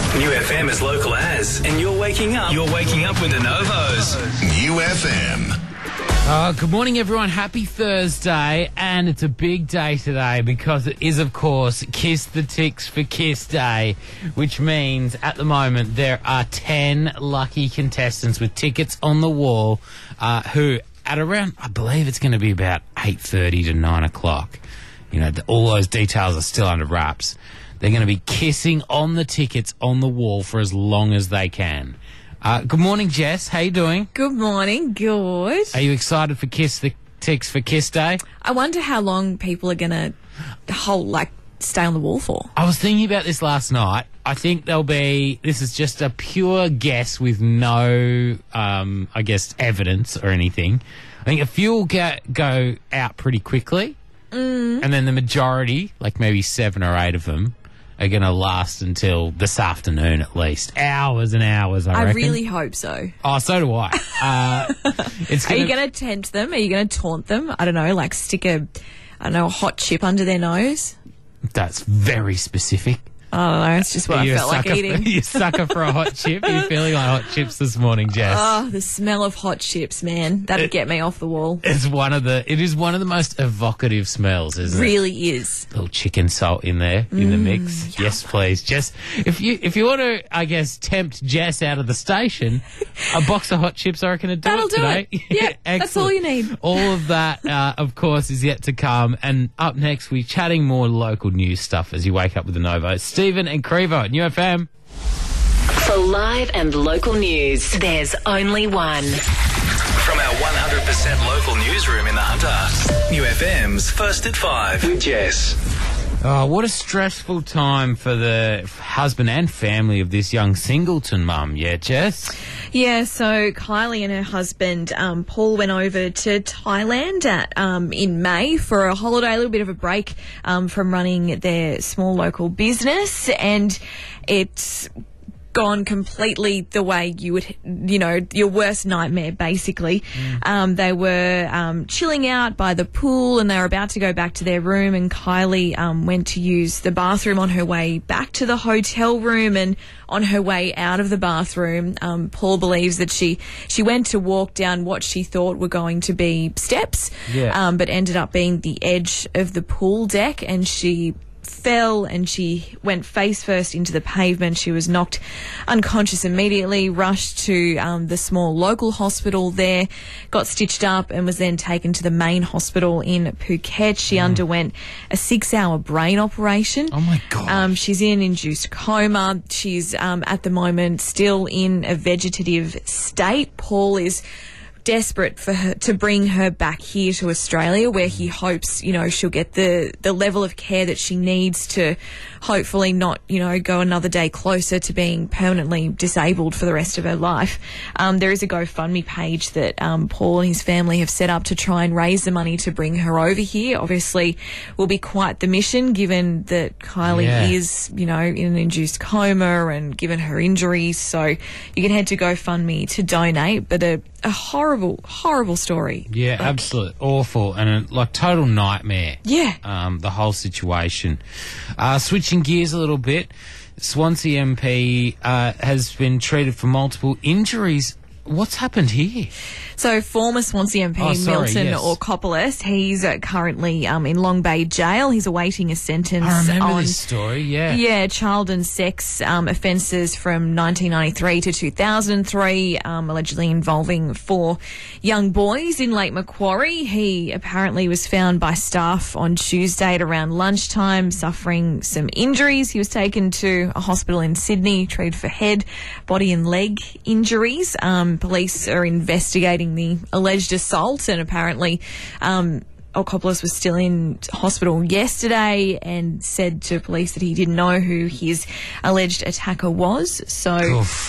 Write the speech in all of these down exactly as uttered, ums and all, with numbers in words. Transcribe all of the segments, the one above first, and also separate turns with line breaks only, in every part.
New F M is local as, and you're waking up. You're waking up with the Novos.
New F M.
Uh, good morning, everyone. Happy Thursday, and it's a big day today because it is, of course, Kiss the Ticks for Kiss Day, which means at the moment there are ten lucky contestants with tickets on the wall uh, who, at around, I believe it's going to be about eight thirty to nine o'clock. You know, the, all those details are still under wraps. They're going to be kissing on the tickets on the wall for as long as they can. Uh, good morning, Jess. How you doing?
Good morning. Good.
Are you excited for Kiss the Ticks for Kiss Day?
I wonder how long people are going to hold, like, stay on the wall for.
I was thinking about this last night. I think there'll be, this is just a pure guess with no, um, I guess, evidence or anything. I think a few will get, go out pretty quickly. Mm. And then the majority, like maybe seven or eight of them, are going to last until this afternoon at least. Hours and hours, I,
I
reckon.
really hope so.
Oh, so do I. Uh, it's
Are
gonna...
you going to tempt them? Are you going to taunt them? I don't know, like stick a, I don't know, a hot chip under their nose?
That's very specific.
I don't know, it's just what
Are
I
you a
felt like
sucker
eating.
For, you sucker for a hot chip? Are you feeling like hot chips this morning, Jess?
Oh, the smell of hot chips, man. That'd
It-
get me off the wall.
It's one of the. It is one of the most evocative smells, isn't it?
Really is.
Little chicken salt in there in the
Mm,
mix. Yes, please. Jess, if you if you want to, I guess, tempt Jess out of the station, a box of hot chips, I reckon, would do
That'll
it
do
today.
it. Yeah, that's all you need.
All of that, uh, of course, is yet to come. And up next, we're chatting more local news stuff as you wake up with the Novo. Stephen and Crevo at New F M.
For live and local news, there's only one.
From our one hundred percent local newsroom in the Hunter. New F M's First at Five with Jess.
Oh, what a stressful time for the husband and family of this young singleton mum. Yeah, Jess?
Yeah, so Kylie and her husband, um, Paul, went over to Thailand at, um, in May for a holiday, a little bit of a break um, from running their small local business, and it's gone completely the way you would, you know, your worst nightmare, basically. Mm. Um, they were um, chilling out by the pool and they were about to go back to their room, and Kylie um, went to use the bathroom on her way back to the hotel room, and on her way out of the bathroom, um, Paul believes that she, she went to walk down what she thought were going to be steps,
Yeah.
um, but ended up being the edge of the pool deck, and she fell and she went face first into the pavement. She was knocked unconscious immediately, rushed to um, the small local hospital there, got stitched up and was then taken to the main hospital in Phuket. She mm. underwent a six-hour brain operation.
Oh, my God.
Um, she's in induced coma. She's um, at the moment still in a vegetative state. Paul is desperate for her to bring her back here to Australia, where he hopes, you know, she'll get the, the level of care that she needs to hopefully not, you know, go another day closer to being permanently disabled for the rest of her life. Um, there is a GoFundMe page that um, Paul and his family have set up to try and raise the money to bring her over here. Obviously, will be quite the mission given that Kylie
Yeah.
is, you know, in an induced coma and given her injuries. So you can head to GoFundMe to donate, but a, a horrible, horrible story.
Yeah,
Like,
absolutely awful and a, like total nightmare.
Yeah.
Um, the whole situation. Uh, switching gears a little bit, Swansea M P uh, has been treated for multiple injuries. What's happened here?
So former Swansea M P
Oh, sorry,
Milton
yes.
Orkopoulos, he's uh, currently um, in Long Bay Jail. He's awaiting a sentence
I remember
on
this story, yeah.
Yeah, child and sex um, offences from nineteen ninety-three to two thousand three, um, allegedly involving four young boys in Lake Macquarie. He apparently was found by staff on Tuesday at around lunchtime suffering some injuries. He was taken to a hospital in Sydney, treated for head, body and leg injuries. Um, police are investigating the alleged assault, and apparently um, Orkopoulos was still in hospital yesterday and said to police that he didn't know who his alleged attacker was. So,
Oof.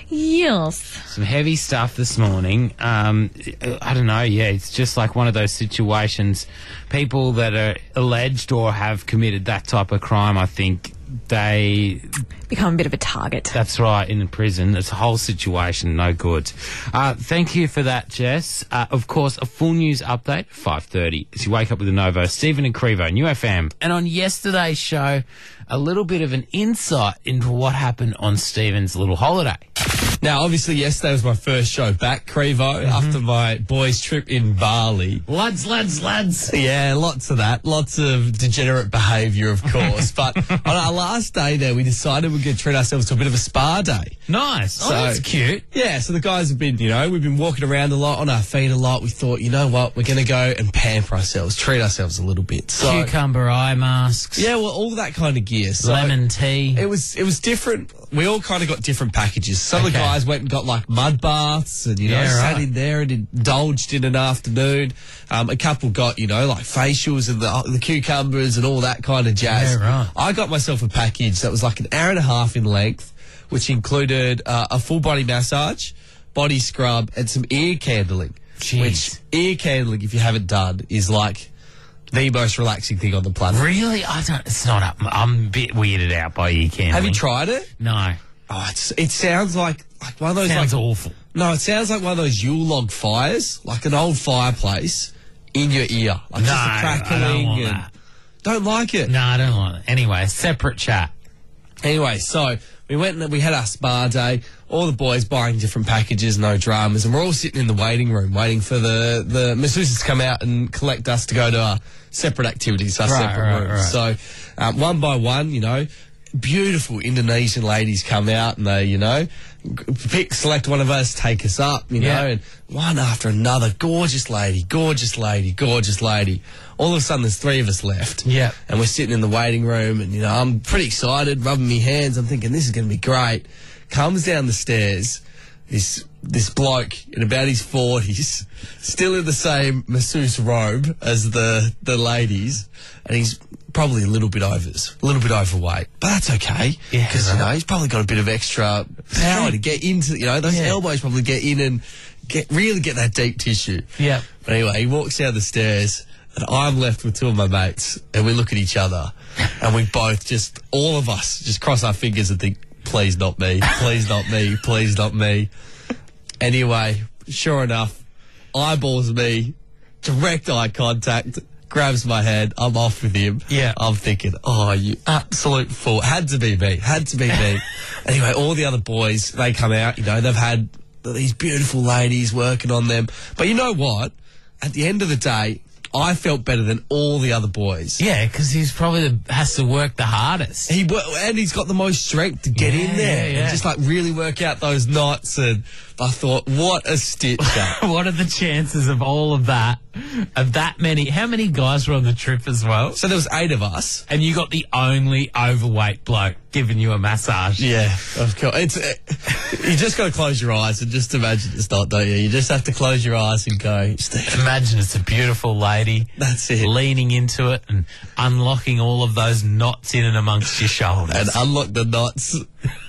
Yes.
Some heavy stuff this morning. Um, I don't know, yeah, it's just like one of those situations. People that are alleged or have committed that type of crime, I think they...
Become a bit of a target.
That's right, in the prison. It's a whole situation, no good. Uh, thank you for that, Jess. Uh, of course, a full news update at five thirty as you wake up with a Novo. Stephen and Crevo, New F M. And on yesterday's show, a little bit of an insight into what happened on Stephen's little holiday.
Now, obviously, yesterday was my first show back, Crevo, mm-hmm. after my boys' trip in Bali.
Lads, lads, lads.
Yeah, lots of that. Lots of degenerate behaviour, of course. But on our last day there, we decided we're going to treat ourselves to a bit of a spa day.
Nice.
So,
oh, that's cute.
Yeah, so the guys have been, you know, we've been walking around a lot, on our feet a lot. We thought, you know what, we're going to go and pamper ourselves, treat ourselves a little bit. So,
cucumber eye masks.
Yeah, well, all that kind of gear. So
lemon tea.
It was, it was different. We all kind of got different packages. Some
Okay.
of the guys went and got like mud baths and, you know,
Yeah,
sat
right.
in there and indulged in an afternoon. Um, a couple got, you know, like facials and the, the cucumbers and all that kind of jazz.
Yeah, right.
I got myself a package that was like an hour and a half in length, which included uh, a full body massage, body scrub, and some ear candling.
Jeez.
Which ear candling, if you haven't done, is like the most relaxing thing on the planet.
Really? I don't. It's not up. I'm a bit weirded out by ear candling.
Have you tried it?
No.
Oh, it's, it sounds like, like one of those...
Sounds
like,
awful.
No, it sounds like one of those Yule log fires, like an old fireplace in your ear. Like
No,
just a
I
crackling.
don't want
and
that.
Don't like it.
No, I don't want it. Anyway, separate chat.
Anyway, so we went and we had our spa day, all the boys buying different packages, no dramas, and we're all sitting in the waiting room waiting for the, the masseuses to come out and collect us to go to our separate activities, our
Right,
separate
right,
rooms. So um, one by one, you know, beautiful Indonesian ladies come out and they, you know, pick, select one of us, take us up, you know,
Yeah.
and one after another, gorgeous lady, gorgeous lady, gorgeous lady. All of a sudden there's three of us left.
Yeah.
And we're sitting in the waiting room and, you know, I'm pretty excited, rubbing my hands. I'm thinking, this is going to be great. Comes down the stairs, this this bloke in about his forties, still in the same masseuse robe as the, the ladies, and he's probably a little bit over, a little bit overweight, but that's okay.
Yeah,
Because, you
right.
know, he's probably got a bit of extra power to get into, you know, those
Yeah.
elbows probably get in and get really get that deep tissue.
Yeah.
But anyway, he walks down the stairs, and I'm left with two of my mates, and we look at each other, and we both just, all of us, just cross our fingers and think, please not me, please not me, please not me. Anyway, sure enough, eyeballs me, direct eye contact, grabs my hand, I'm off with him.
Yeah.
I'm thinking, oh, you absolute fool. Had to be me, had to be me. Anyway, all the other boys, they come out, you know, they've had these beautiful ladies working on them. But you know what? At the end of the day, I felt better than all the other boys.
Yeah, because he's probably the, has to work the hardest.
He wo- and he's got the most strength to get
Yeah,
in there
yeah, yeah.
and just like really work out those knots. And I thought, what a stitch up.
What are the chances of all of that? Of that many? How many guys were on the trip as well?
So there was eight of us.
And you got the only overweight bloke giving you a massage.
Yeah, of course. It's uh, you just got to close your eyes and just imagine it's not, don't you? You just have to close your eyes and go, Steve.
Imagine it's a beautiful lady.
That's it.
Leaning into it and unlocking all of those knots in and amongst your shoulders.
And unlock the knots.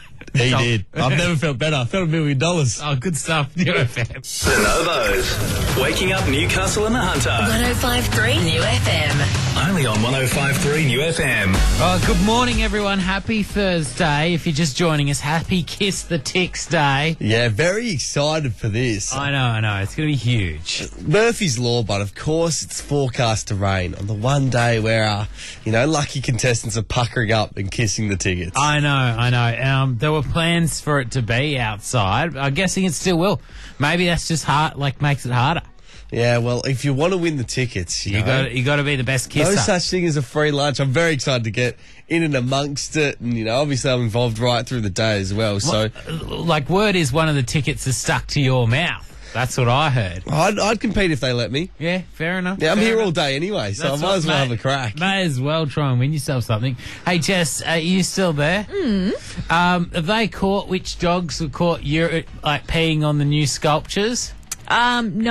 He
Oh.
did. I've never felt better. I felt a million dollars.
Oh, good stuff. New F M.
The Novos. Waking up Newcastle and the Hunter.
one oh five point three New F M.
Only on one oh five point three New F M.
Oh, good morning, everyone. Happy Thursday. If you're just joining us, happy Kiss the Ticks Day.
Yeah, very excited for this.
I know, I know. It's going to be huge.
Murphy's Law, but of course it's forecast to rain on the one day where our, you know, lucky contestants are puckering up and kissing the tickets.
I know, I know. Um, there were plans for it to be outside. I'm guessing it still will. Maybe that's just hard, like makes it harder.
Yeah, well, if you want to win the tickets, you,
You
know,
got you got to be the best kisser.
no such thing as a free lunch. I'm very excited to get in and amongst it, and you know, obviously I'm involved right through the day as well. So
Like, word is one of the tickets is stuck to your mouth. That's what I heard.
I'd, I'd compete if they let me.
Yeah, fair enough.
Yeah, I'm
fair
here
enough.
all day anyway, so
That's
I might
what-
as well
mate,
have a crack.
May as well try and win yourself something. Hey, Jess, are you still there? Mm. Um, have they caught which dogs were caught ur- like peeing on the new sculptures?
Um, no.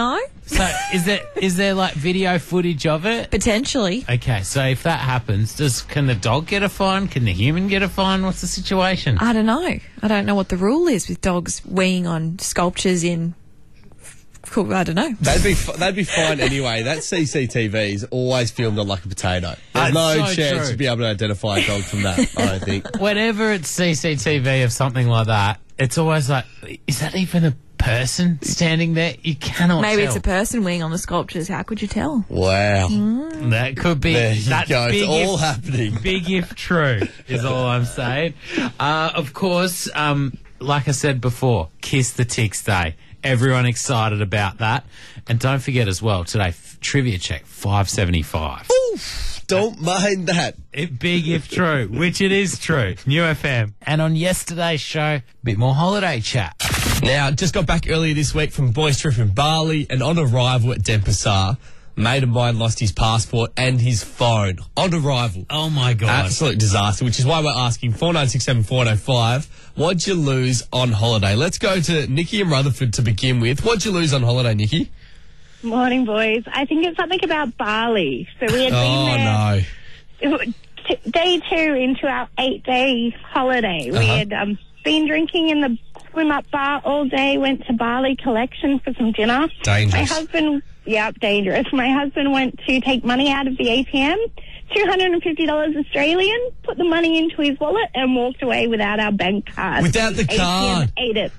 So is there is there like video footage of it?
Potentially.
Okay, so if that happens, does can the dog get a fine? Can the human get a fine? What's the situation?
I don't know. I don't know what the rule is with dogs weeing on sculptures in. Cool, I don't know.
That'd be f- that'd be fine anyway. That C C T V is always filmed on like a potato. There's
That's
no
so
chance
true.
you'd be able to identify a dog from that, I don't think.
Whenever it's C C T V of something like that, it's always like, is that even a person standing there? You cannot
Maybe
tell.
it's a person weeing on the sculptures. How could you tell?
Wow.
That could be.
There you
that's
go. It's
big
all
if,
happening.
Big if true, is all I'm saying. Uh, of course, um, like I said before, Kiss the Ticks Day. Everyone excited about that. And don't forget as well, today, f- trivia check, five seventy-five.
Oof, don't mind that.
It, big if true, which it is true. New F M. And on yesterday's show, a bit more holiday chat.
Now, just got back earlier this week from a boys' trip in Bali, and on arrival at Denpasar, a mate of mine lost his passport and his phone on arrival.
Oh, my God.
Absolute disaster, which is why we're asking four nine six seven four oh five, what'd you lose on holiday? Let's go to Nikki in Rutherford to begin with. What'd you lose on holiday, Nikki?
Morning, boys. I think it's something about Bali. So we had
Oh,
been
no.
there t- day two into our eight-day holiday. We
Uh-huh.
had um, been drinking in the swim-up bar all day, went to Bali Collection for some dinner.
Dangerous.
My husband, yeah, dangerous. My husband went to take money out of the A T M, two hundred fifty dollars Australian, put the money into his wallet and walked away without our bank card.
Without the card?
A T M ate it.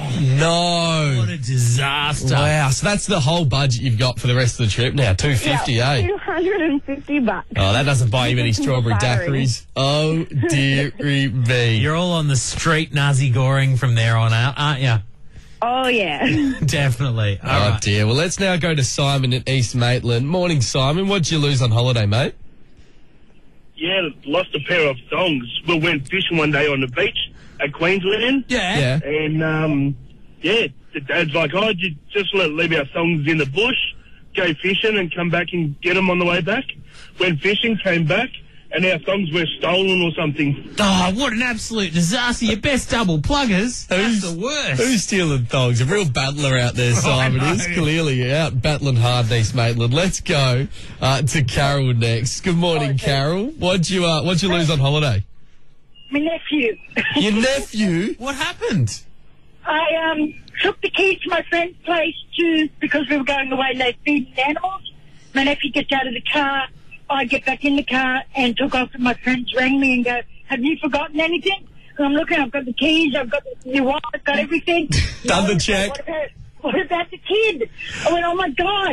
No.
What a disaster.
Wow, so that's the whole budget you've got for the rest of the trip now, two fifty,
yeah,
eh?
two hundred fifty bucks.
Oh, that doesn't buy you any strawberry
Sorry.
daiquiris. Oh, dearie me.
You're all on the street Nazi goring from there on out, aren't you?
Oh, yeah.
Definitely. All
Oh,
right.
dear. Well, let's now go to Simon at East Maitland. Morning, Simon. What'd you lose on holiday, mate?
Yeah, lost a pair of thongs. We went fishing one day on the beach at Queensland.
Yeah.
Yeah.
And, um, yeah, the dad's like, oh, you just let leave our thongs in the bush, go fishing and come back and get them on the way back. Went fishing, came back, and our thongs were stolen or something.
Oh, what an absolute disaster. Your best double pluggers. That's the worst.
Who's stealing thongs? A real battler out there, Simon.
I
is
know.
clearly out battling hard in East Maitland. Let's go uh, to Carol next. Good morning, Carol. What'd you uh, what'd you lose on holiday?
My nephew.
Your nephew?
What happened?
I um took the keys to my friend's place to because we were going away late feeding animals. My nephew gets out of the car. I get back in the car and took off, and my friends rang me and go, "Have you forgotten anything?" And I'm looking. I've got the keys. I've got the new wallet. I've got everything.
Done the
No,
check.
What about, what about the kid? I went, "Oh my God!"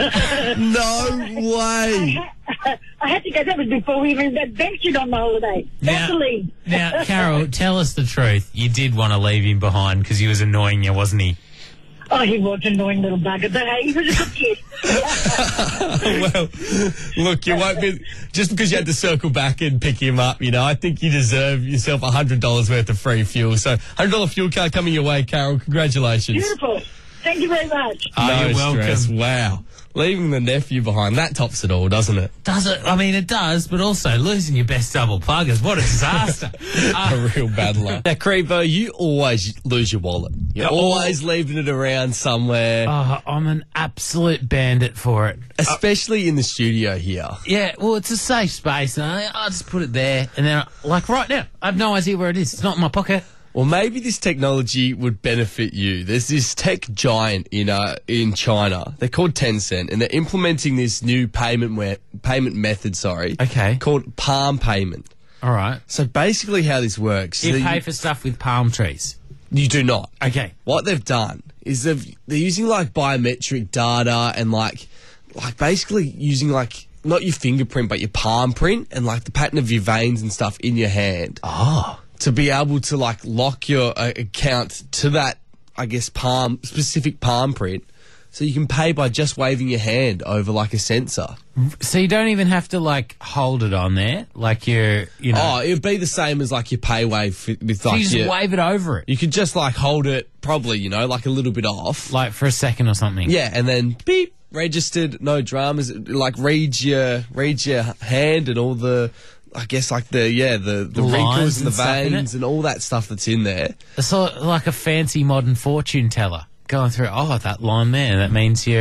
No way.
I had to go. That was before we even ventured on the holiday.
Now-
Vaseline.
Now, Carol, tell us the truth. You did want to leave him behind because he was annoying you, wasn't he?
Oh, he was an annoying little bugger, but hey, he was a good kid.
Well, look, you won't be just because you had to circle back and pick him up. You know, I think you deserve yourself a hundred dollars worth of free fuel. So, hundred dollar fuel card coming your way, Carol. Congratulations.
Beautiful. Thank you very much.
Oh,
no
you're welcome.
stress. Wow, leaving the nephew behind, that tops it all, doesn't it?
Does it? I mean, it does, but also losing your best double pluggers. What a disaster. Uh,
A real battler. Now, Crevo, you always lose your wallet. You're always leaving it around somewhere,
oh, I'm an absolute bandit for it.
especially in the studio here.
Yeah, well, it's a safe space, and I, I'll just put it there, and then, I, like right now, I have no idea where it is. It's not in my pocket.
Well, maybe this technology would benefit you. There's this tech giant in uh, in China. They're called Tencent, and they're implementing this new payment we- payment method. Sorry,
Okay.
called palm payment.
All right.
So basically, how this works,
You
so
pay for stuff with palm trees.
you do not.
Okay.
What they've done is they've they're using like biometric data and like like basically using like not your fingerprint but your palm print and like the pattern of your veins and stuff in your hand.
Oh.
To be able to like lock your uh, account to that, I guess, palm specific palm print, so you can pay by just waving your hand over like a sensor.
So you don't even have to, like, hold it on there? Like you're, you know...
Oh, it would be the same as like your pay wave f- with
so
like
you just
your,
wave it over it?
you could just like hold it probably, you know, like a little bit off.
Like for a second or something?
Yeah, and then beep, registered, no dramas. It, like reads your reads your hand and all the, I guess like the yeah the the
Lines
wrinkles and the
and stuff in
veins
it?
and all that stuff that's in there.
It's sort of like a fancy modern fortune teller going through, oh, that line there, that means you're,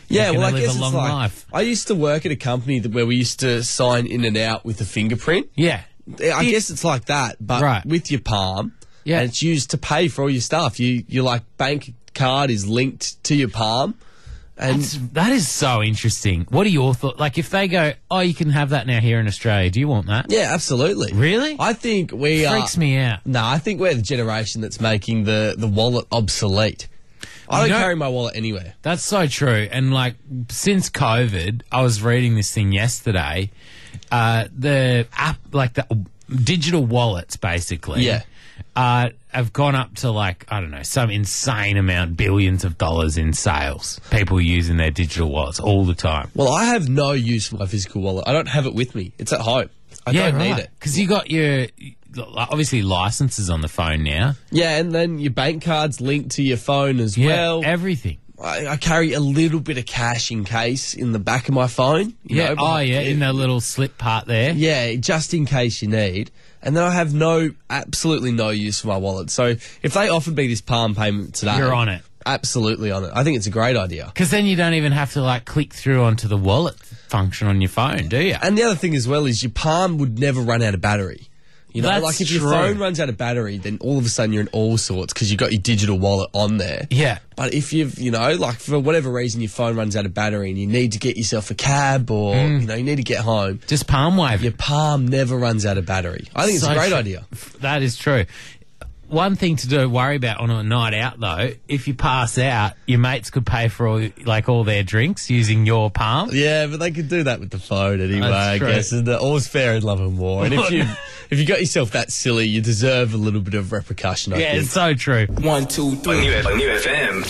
Yeah,
They're
well, I
gonna live
guess
a
it's
long
like,
life.
I used to work at a company that, where we used to sign in and out with a fingerprint.
Yeah.
I
It-
guess it's like that, but
Right.
with your palm.
Yeah.
And it's used to pay for all your stuff. You, your like bank card is linked to your palm. And
That's, that is so interesting. What are your thoughts? Like, if they go, oh, you can have that now here in Australia, do you want that?
yeah, absolutely.
Really?
I think we are.
Freaks me out.
No, I think we're the generation that's making the, the wallet obsolete. I
You
don't
know-
carry my wallet anywhere.
That's so true. And like since COVID, I was reading this thing yesterday. Uh, the app, like the digital wallets, basically,
Yeah.
uh, have gone up to like I don't know some insane amount, billions of dollars in sales. People using their digital wallets all the time.
Well, I have no use for my physical wallet. I don't have it with me. It's at home. I don't need it.
Because you got your obviously licenses on the phone now.
Yeah, and then your bank card's linked to your phone as
Yeah,
well.
everything.
I, I carry a little bit of cash in case in the back of my phone. you
Yeah.
know, but-
Oh, yeah. In the little slip part there.
Yeah, just in case you need. And then I have no, absolutely no use for my wallet. So if they offered me this palm payment today,
You're on it.
Absolutely on it. I think it's a great idea.
Because then you don't even have to like click through onto the wallet function on your phone, do you?
And the other thing as well is your palm would never run out of battery. You know,
That's
like if your
true.
phone runs out of battery, then all of a sudden you're in all sorts because you've got your digital wallet on there.
Yeah.
But if you've, you know, like for whatever reason your phone runs out of battery and you need to get yourself a cab or,
Mm.
you know, you need to get home,
Just palm wave.
your palm never runs out of battery. I think it's
So
a great
true.
idea.
That is true. One thing to do worry about on a night out though, if you pass out, your mates could pay for all, like all their drinks using your palm.
Yeah, but they could do that with the phone anyway,
That's
I
true.
guess. And all's fair in love and war. And if you if you got yourself that silly, you deserve a little bit of repercussion, I
Yeah,
think.
it's so true.
One, two, three. New, F- New F M.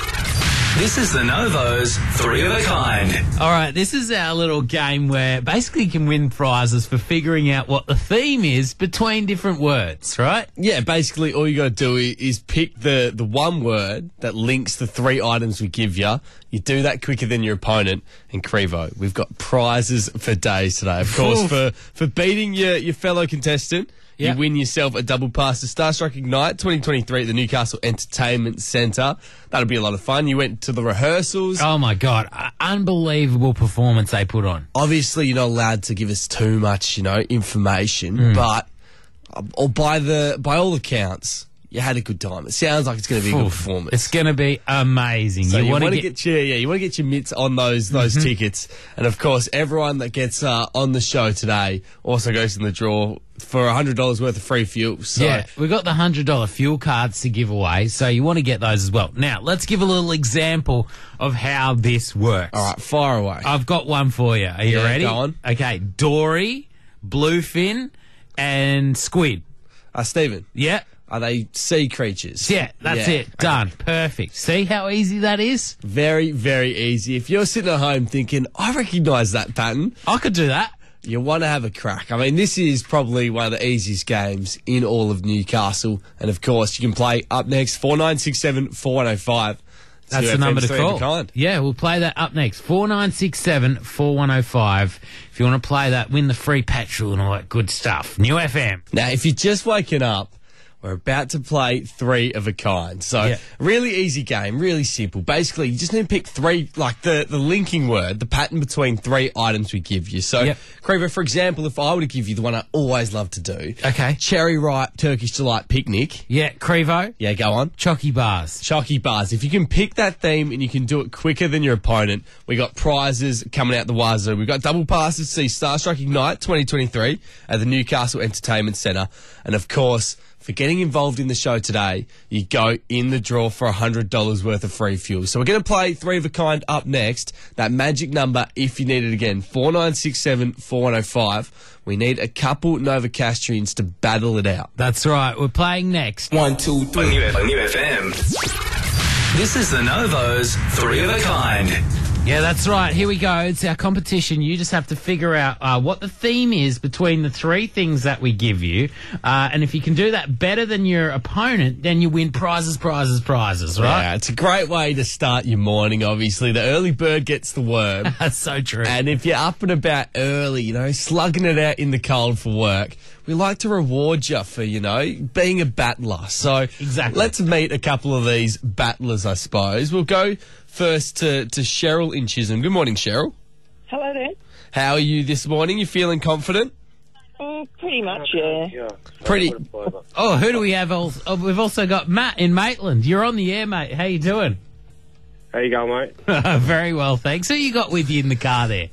This is the Novo's Three of a Kind.
All right, this is our little game where basically you can win prizes for figuring out what the theme is between different words, right?
Yeah, basically all you got to do i- is pick the, the one word that links the three items we give you. You do that quicker than your opponent. And Crevo, we've got prizes for days today. Of course,
Oof.
for, for beating your, your fellow contestant,
Yeah.
you win yourself a double pass to Starstruck Ignite twenty twenty-three at the Newcastle Entertainment Centre. That'll be a lot of fun. You went to the rehearsals.
Oh my God, uh, unbelievable performance they put on.
Obviously, you're not allowed to give us too much, you know, information,
Hmm.
but uh, or by the by all accounts, you had a good time. It sounds like it's going to be a good
Oof,
performance.
It's going to be amazing.
So you,
wanna
want to get, your yeah, you want to get your mitts on those those
Mm-hmm.
tickets, and of course, everyone that gets uh, on the show today also goes in the draw for a hundred dollars worth of free fuel. So
Yeah, we've got the one hundred dollars fuel cards to give away, so you want to get those as well. Now, let's give a little example of how this works.
all right, fire away.
I've got one for you. Are you
Yeah,
ready?
go on.
Okay, Dory, Bluefin, and Squid.
Uh, Stephen,
Yeah?
are they sea creatures?
Yeah, that's
Yeah.
it. Done. Perfect. See how easy that is?
Very, very easy. If you're sitting at home thinking, I recognise that pattern,
I could do that.
you want to have a crack. I mean, this is probably one of the easiest games in all of Newcastle. And of course, you can play up next, four nine six seven, four one oh five.
That's the number to call. Yeah, we'll play that up next. four nine six seven, four one oh five. If you want to play that, win the free petrol and all that good stuff. New F M.
Now, if you're just waking up, we're about to play three of a kind. So,
Yeah.
really easy game, really simple. Basically, you just need to pick three, like the, the linking word, the pattern between three items we give you. So,
Yep.
Crevo, for example, if I were to give you the one I always love to do,
Okay.
Cherry Ripe Turkish Delight Picnic.
Yeah, Crevo,
Yeah, go on.
Chocky Bars.
Shocky bars. If you can pick that theme and you can do it quicker than your opponent, we got prizes coming out the wazoo. We've got double passes to see Starstruck Ignite twenty twenty-three at the Newcastle Entertainment Centre. And of course, for getting involved in the show today, you go in the draw for one hundred dollars worth of free fuel. So we're going to play three of a kind up next. That magic number, if you need it again, four nine six seven, four one oh five. We need a couple Novocastrians to battle it out.
That's right. We're playing next.
One, two,
On
three.
New, F- on New F M. This is the Novo's Three of a Kind.
Yeah, that's right. Here we go. It's our competition. You just have to figure out uh, what the theme is between the three things that we give you. Uh, and if you can do that better than your opponent, then you win prizes, prizes, prizes, right?
Yeah, it's a great way to start your morning, obviously. The early bird gets the worm.
That's so true.
And if you're up and about early, you know, slugging it out in the cold for work, we we like to reward you for, you know, being a battler. So
Exactly.
let's meet a couple of these battlers, I suppose. We'll go first to, to Cheryl in Chisholm. Good morning, Cheryl.
Hello there.
How are you this morning? You feeling confident?
Mm, pretty much, yeah.
Pretty.
Oh, who do we have? al- Oh, we've also got Matt in Maitland. You're on the air, mate. How you doing?
How you going, mate?
Very well, thanks. Who you got with you in the car there?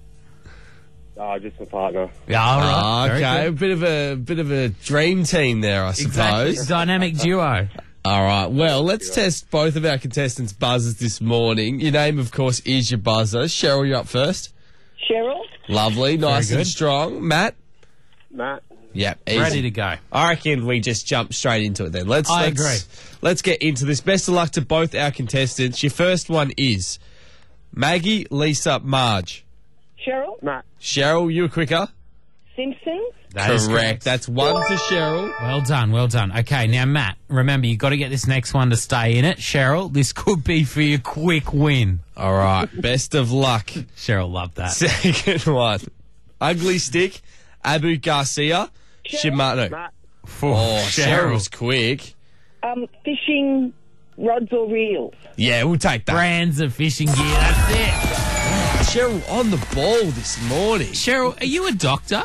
Oh, just my partner.
Yeah, all right.
Ah,
Very
okay, a
good.
bit of a bit of a dream team there, I
Exactly.
suppose.
Dynamic duo.
All right. Well, let's test both of our contestants' buzzers this morning. Your name, of course, is your buzzer. Cheryl, you're up first.
Cheryl?
Lovely, nice
good.
and strong. Matt.
Matt?
Yep, easy.
Ready to go.
I reckon we just jump straight into it then. Let's.
I
let's,
agree.
Let's get into this. Best of luck to both our contestants. Your first one is Maggie, Lisa, Marge.
Cheryl?
Matt.
Cheryl, you were quicker.
Simpsons?
That is
Correct. That's one to Cheryl.
Well done, well done. Okay, now, Matt, remember, you've got to get this next one to stay in it. Cheryl, this could be for your quick win.
All right. Best of luck.
Cheryl loved that.
Second one. Ugly Stick, Abu Garcia, Shimano.
Matt.
Oh, Cheryl's quick.
Um, fishing rods or reels?
Yeah, we'll take that.
Brands of fishing gear, that's it.
Cheryl on the ball this morning.
Cheryl, are you a doctor?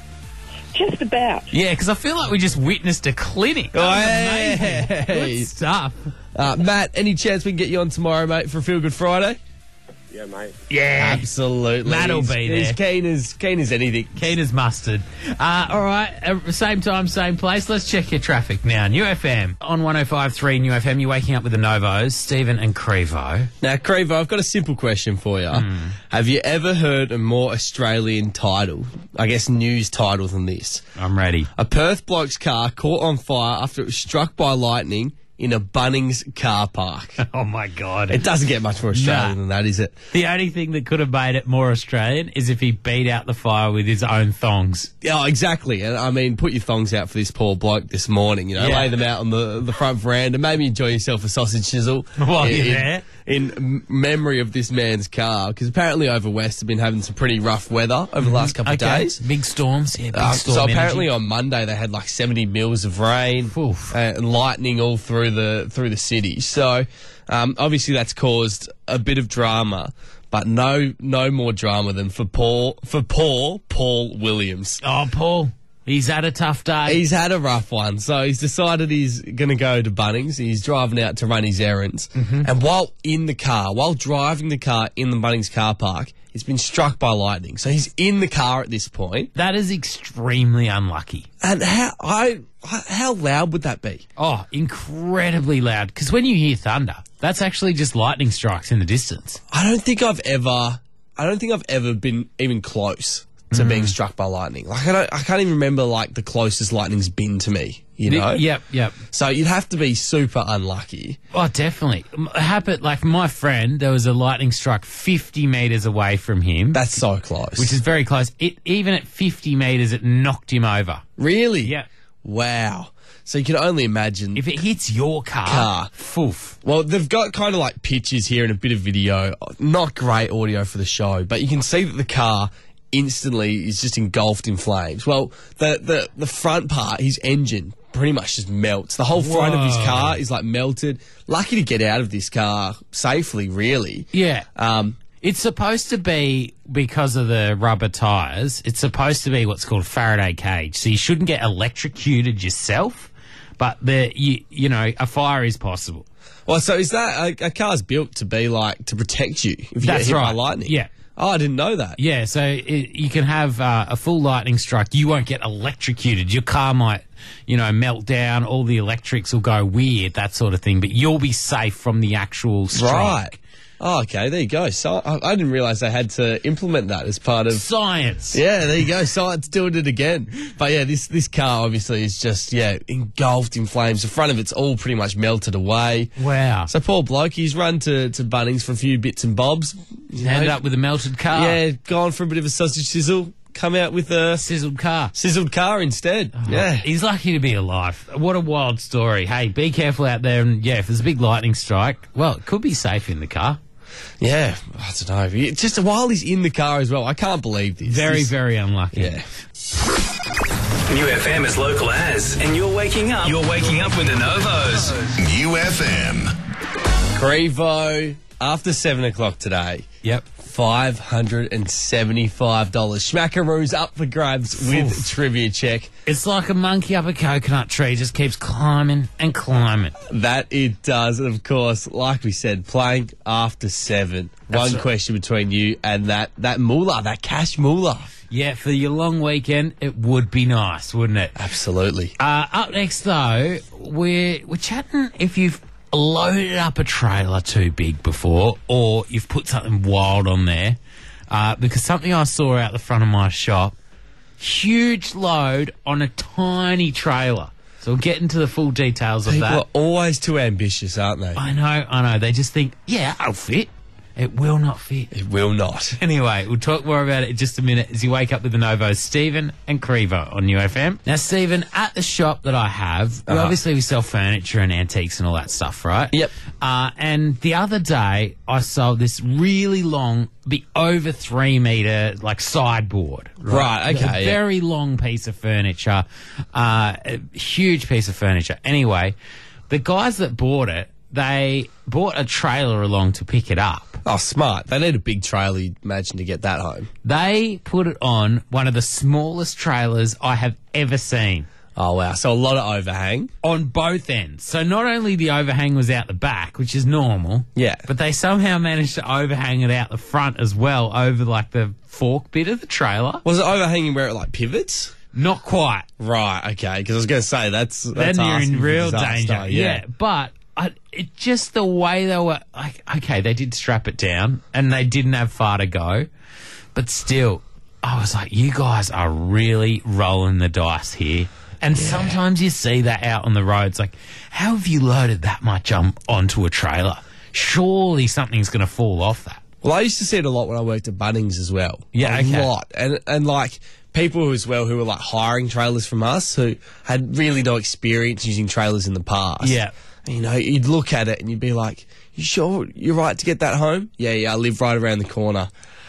Just about.
Yeah, because I feel like we just witnessed a clinic. That
Oh,
was
hey.
amazing. Good stuff.
Uh, Matt, any chance we can get you on tomorrow, mate, for a Feel Good Friday?
Yeah, mate.
Yeah.
Absolutely.
Matt'll
He's-
be
He's
there.
keen as, keen as anything.
Keen as mustard. Uh, all right, uh, same time, same place. Let's check your traffic now. New F M. On one oh five point three New F M, you're waking up with the Novos, Stephen and Crevo.
Now, Crevo, I've got a simple question for you.
Hmm.
Have you ever heard a more Australian title, I guess news title than this?
I'm ready.
A Perth bloke's car caught on fire after it was struck by lightning in a Bunnings car park.
Oh, my God.
It doesn't get much more Australian
Nah.
than that, is it?
The only thing that could have made it more Australian is if he beat out the fire with his own thongs.
Yeah, exactly. And I mean, put your thongs out for this poor bloke this morning. You know,
Yeah.
lay them out on the the front veranda. Maybe enjoy yourself a sausage chisel
While
in,
you're
in-
there.
in m- memory of this man's car. Because apparently over west have been having some pretty rough weather over the last couple of
Okay.
days.
Big storms. Yeah, big
Uh,
storm
so apparently
energy.
on Monday they had like seventy mils of rain
Oof.
uh, and lightning all through the through the city. So um, obviously that's caused a bit of drama, but no no more drama than for Paul for poor Paul Williams.
Oh, Paul. He's had a tough day.
He's had a rough one, so he's decided he's going to go to Bunnings. He's driving out to run his errands,
Mm-hmm.
and while in the car, while driving the car in the Bunnings car park, he's been struck by lightning. So he's in the car at this point.
That is extremely unlucky.
And how I how loud would that be?
Oh, incredibly loud. Because when you hear thunder, that's actually just lightning strikes in the distance.
I don't think I've ever, I don't think I've ever been even close to being struck by lightning. Like I don't, I can't even remember like the closest lightning's been to me. You know?
Yep, yep.
So you'd have to be super unlucky.
Oh, definitely. M- Happened, like my friend, there was a lightning strike fifty metres away from him.
That's so close.
which is very close. It even at fifty metres, it knocked him over.
really,
Yeah.
wow. So you can only imagine.
If it hits your car,
Car.
foof.
Well, they've got kind of like pictures here and a bit of video. Not great audio for the show, but you can see that the car instantly is just engulfed in flames. Well, the the, the front part, his engine, pretty much just melts. The whole front of his
Whoa.
car is like melted. Lucky to get out of this car safely, really.
Yeah.
Um,
It's supposed to be, because of the rubber tyres, it's supposed to be what's called Faraday cage. So you shouldn't get electrocuted yourself, but the you, you know, a fire is possible.
well, so is that a, a car's built to be like to protect you if you
That's
get hit by
right.
lightning?
Yeah.
Oh, I didn't know that.
Yeah, so it, you can have uh, a full lightning strike. You won't get electrocuted. Your car might, you know, melt down. All the electrics will go weird, that sort of thing. But you'll be safe from the actual strike.
Right. Oh, okay. There you go. So I, I didn't realise they had to implement that as part of.
Science.
Yeah, there you go. Science doing it again. But yeah, this this car obviously is just yeah engulfed in flames. The front of it's all pretty much melted away.
Wow.
So poor bloke, he's run to, to Bunnings for a few bits and bobs. You
Ended
know,
up with a melted car.
yeah, gone for a bit of a sausage sizzle. Come out with a
Sizzled car.
sizzled car instead. Yeah.
He's lucky to be alive. What a wild story. Hey, be careful out there. And yeah, if there's a big lightning strike, well, it could be safe in the car.
Yeah, I don't know. It- Just while he's in the car as well, I can't believe this.
Very,
This-
very unlucky.
Yeah.
New F M is local as, and you're waking up. You're waking up with the Novos.
New F M.
Crevo, after seven o'clock today.
Yep.
five hundred seventy-five dollars. Schmackaroo's up for grabs with
Oof.
trivia check.
It's like a monkey up a coconut tree, just keeps climbing and climbing.
That it does. And of course, like we said, playing after seven.
That's
One
right.
question between you and that, that moolah, that cash moolah.
Yeah, for your long weekend, it would be nice, wouldn't it?
Absolutely.
Uh, up next, though, we're, we're chatting if you've loaded up a trailer too big before or you've put something wild on there. Uh, because something I saw out the front of my shop, huge load on a tiny trailer. So we'll get into the full details of
People
that.
are always too ambitious, aren't they?
I know, I know. They just think, yeah, I'll fit. It will not fit.
It will not.
Anyway, we'll talk more about it in just a minute as you wake up with the Novos, Stephen and Crevo on New F M. Now, Stephen, at the shop that I have, we
Uh-huh.
obviously we sell furniture and antiques and all that stuff, right?
Yep.
Uh, and the other day, I sold this really long, be over three metre, like sideboard.
Right, okay,
A
yeah.
very long piece of furniture, uh, a huge piece of furniture. Anyway, the guys that bought it, they bought a trailer along to pick it up.
Oh, smart. They need a big trailer, you'd imagine, to get that home.
They put it on one of the smallest trailers I have ever seen.
Oh, wow. So a lot of overhang.
On both ends. So not only the overhang was out the back, which is normal,
Yeah.
but they somehow managed to overhang it out the front as well over like the fork bit of the trailer.
Was it overhanging where it, like, pivots?
Not quite.
Right, okay. Because I was going to say, that's, that's
Then you're
asking
in
for
real
disaster,
danger. Yeah, but I, it just the way they were like, okay, they did strap it down and they didn't have far to go, but still, I was like, you guys are really rolling the dice here. And sometimes you see that out on the roads. Like, how have you loaded that much um, onto a trailer? Surely something's going to fall off that.
Well, I used to see it a lot when I worked at Bunnings as well.
Yeah,
a
okay.
lot. And, and like, people as well who were, like, hiring trailers from us who had really no experience using trailers in the past.
Yeah.
You know, you'd look at it and you'd be like, you sure you're right to get that home? Yeah, yeah, I live right around the corner.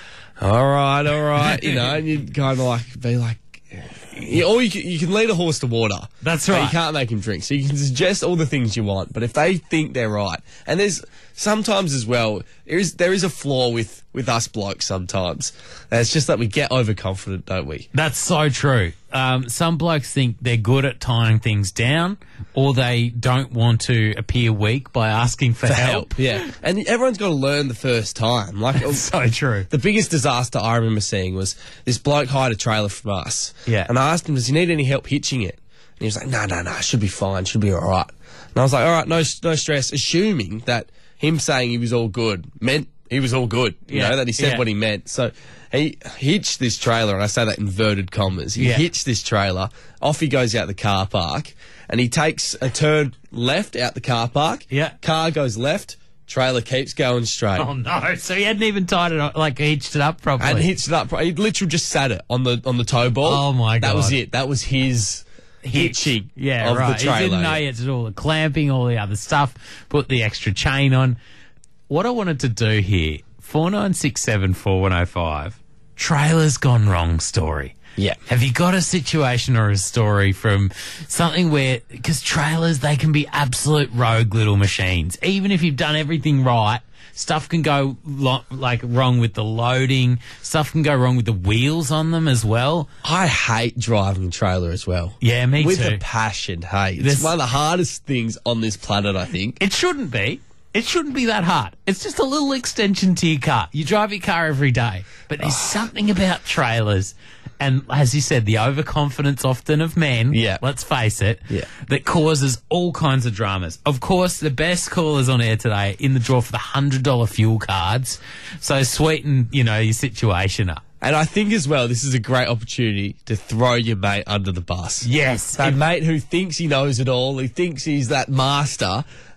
All right, all right. You know, and you'd kind of like be like, yeah, or you can, you can lead a horse to water.
That's
but
right.
You can't make him drink. So you can suggest all the things you want, but if they think they're right, and there's sometimes as well, there is there is a flaw with, with us blokes sometimes. And it's just that we get overconfident, don't we?
That's so true. Um, some blokes think they're good at tying things down, or they don't want to appear weak by asking for,
For
help.
help, yeah. And everyone's got to learn the first time. Like,
That's so true.
the biggest disaster I remember seeing was this bloke hired a trailer from us.
Yeah.
And I asked him, does he need any help hitching it? And he was like, no, no, no, should be fine, should be all right. And I was like, all right, no, no stress, assuming that him saying he was all good meant he was all good, you
Yeah,
know, that he said
yeah.
what he meant. So he hitched this trailer, and I say that in inverted commas. He
Yeah.
hitched this trailer, off he goes out the car park, and he takes a turn left out the car park.
Yeah.
Car goes left, trailer keeps going straight.
Oh no! So he hadn't even tied it up, like hitched it up properly.
And hitched it up. He literally just sat it on the on the tow ball.
Oh, my
That
God.
was it. That was his hitching
yeah,
of
right.
the trailer.
He didn't know he had to do all the clamping, all the other stuff, put the extra chain on. What I wanted to do here, four nine six seven four one oh five, trailer's gone wrong story.
Yeah.
Have you got a situation or a story from something where, because trailers, they can be absolute rogue little machines. Even if you've done everything right, stuff can go lo- like wrong with the loading. Stuff can go wrong with the wheels on them as well.
I hate driving a trailer as well.
Yeah, me
With
too.
a passion, hey. It's
This-
one of the hardest things on this planet, I think.
It shouldn't be. It shouldn't be that hard. It's just a little extension to your car. You drive your car every day. But there's something about trailers, and as you said, the overconfidence often of men,
Yeah.
let's face it,
Yeah.
that causes all kinds of dramas. Of course, the best callers on air today in the draw for the one hundred dollars fuel cards. So sweeten, you know, your situation up.
And I think as well, this is a great opportunity to throw your mate under the bus.
Yes.
That
If-
mate who thinks he knows it all, who thinks he's that master,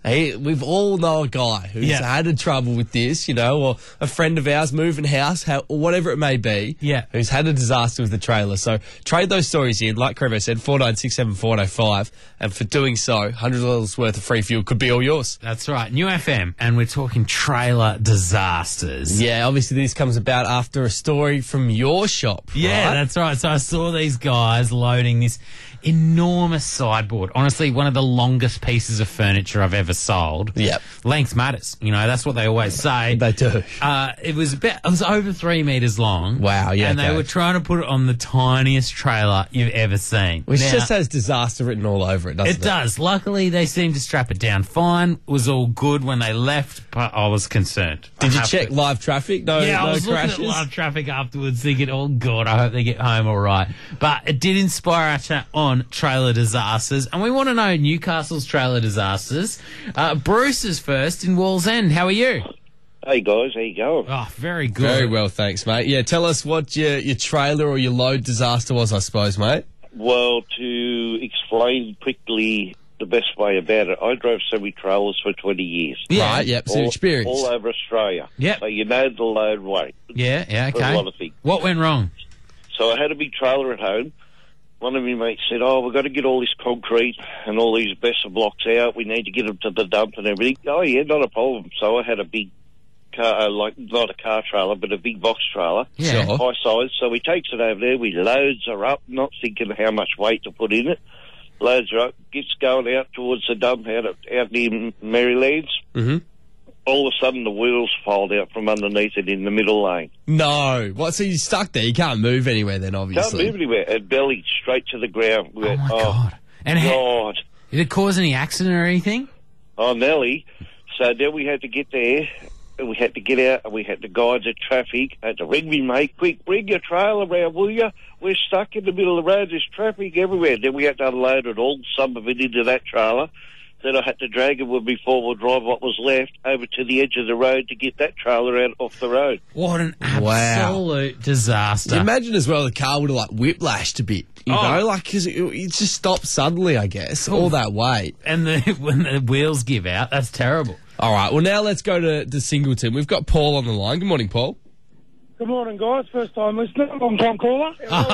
He, we've all know a guy who's
Yeah.
had a trouble with this, you know, or a friend of ours moving house, how, or whatever it may be,
Yeah.
who's had a disaster with the trailer. So trade those stories in, like Crevo said, four nine six seven four oh five, and for doing so, one hundred dollars worth of free fuel could be all yours.
That's right. New F M, and we're talking trailer disasters.
Yeah, obviously this comes about after a story from your shop,
Yeah,
right?
that's right. So I saw these guys loading this enormous sideboard. Honestly, one of the longest pieces of furniture I've ever sold.
Yep.
Length matters. You know, that's what they always say.
They do.
Uh, it was about, it was over three metres long.
Wow, yeah,
And they
okay.
were trying to put it on the tiniest trailer you've ever seen.
Which
Now,
just has disaster written all over it, doesn't it?
it does. Luckily, they seemed to strap it down fine. It was all good when they left, but I was concerned.
Did
I
you
have
check
to-
live traffic? No,
Yeah,
no
I was
crashes?
looking at live traffic afterwards thinking, oh, God, I hope they get home all right. But it did inspire our chat on trailer disasters, and we want to know Newcastle's trailer disasters. Uh, Bruce is first in Wall's End. How are you?
Hey guys, how you going?
Oh, very good.
Very well, thanks, mate. Yeah, tell us what your, your trailer or your load disaster was, I suppose, mate.
Well, to explain quickly the best way about it, I drove semi-trailers for twenty years.
Yeah.
Right, yep, so
all,
experience.
all over Australia.
Yep.
So you know the load weight.
Yeah, yeah,
For
okay.
a lot of things.
What went wrong?
So I had a big trailer at home. One of my mates said, oh, we've got to get all this concrete and all these Besser blocks out. We need to get them to the dump and everything. Oh, yeah, not a problem. So I had a big car, uh, like not a car trailer, but a big box trailer.
Yeah.
Sure.
High size. So he takes it over there. We loads her up, not thinking how much weight to put in it. Loads her up, gets going out towards the dump out, at, out near Marylands.
Mm-hmm.
All of a sudden, the wheels fold out from underneath it in the middle lane.
No. What, so you're stuck there? You can't move anywhere then,
Can't
obviously.
move anywhere. It bellied straight to the ground. We
Oh,
went,
my God. And ha-
God.
did it cause any accident or anything?
Oh, Nelly. So then we had to get there, and we had to get out, and we had to guide the traffic. I had to ring me, mate, quick, bring your trailer around, will you? We're stuck in the middle of the road, there's traffic everywhere. Then we had to unload it all, some of it into that trailer. Then I had to drag it with me four-wheel drive, what was left, over to the edge of the road to get that trailer out off the road.
What an
Wow.
absolute disaster.
Imagine as well the car would have like whiplashed a bit, you
Oh.
know, like because it, it just stopped suddenly, I guess, all that weight.
And the, when the wheels give out, that's terrible.
All right, well now let's go to, to Singleton. We've got Paul on the line. Good morning, Paul.
Good morning, guys. First time listener, long time caller.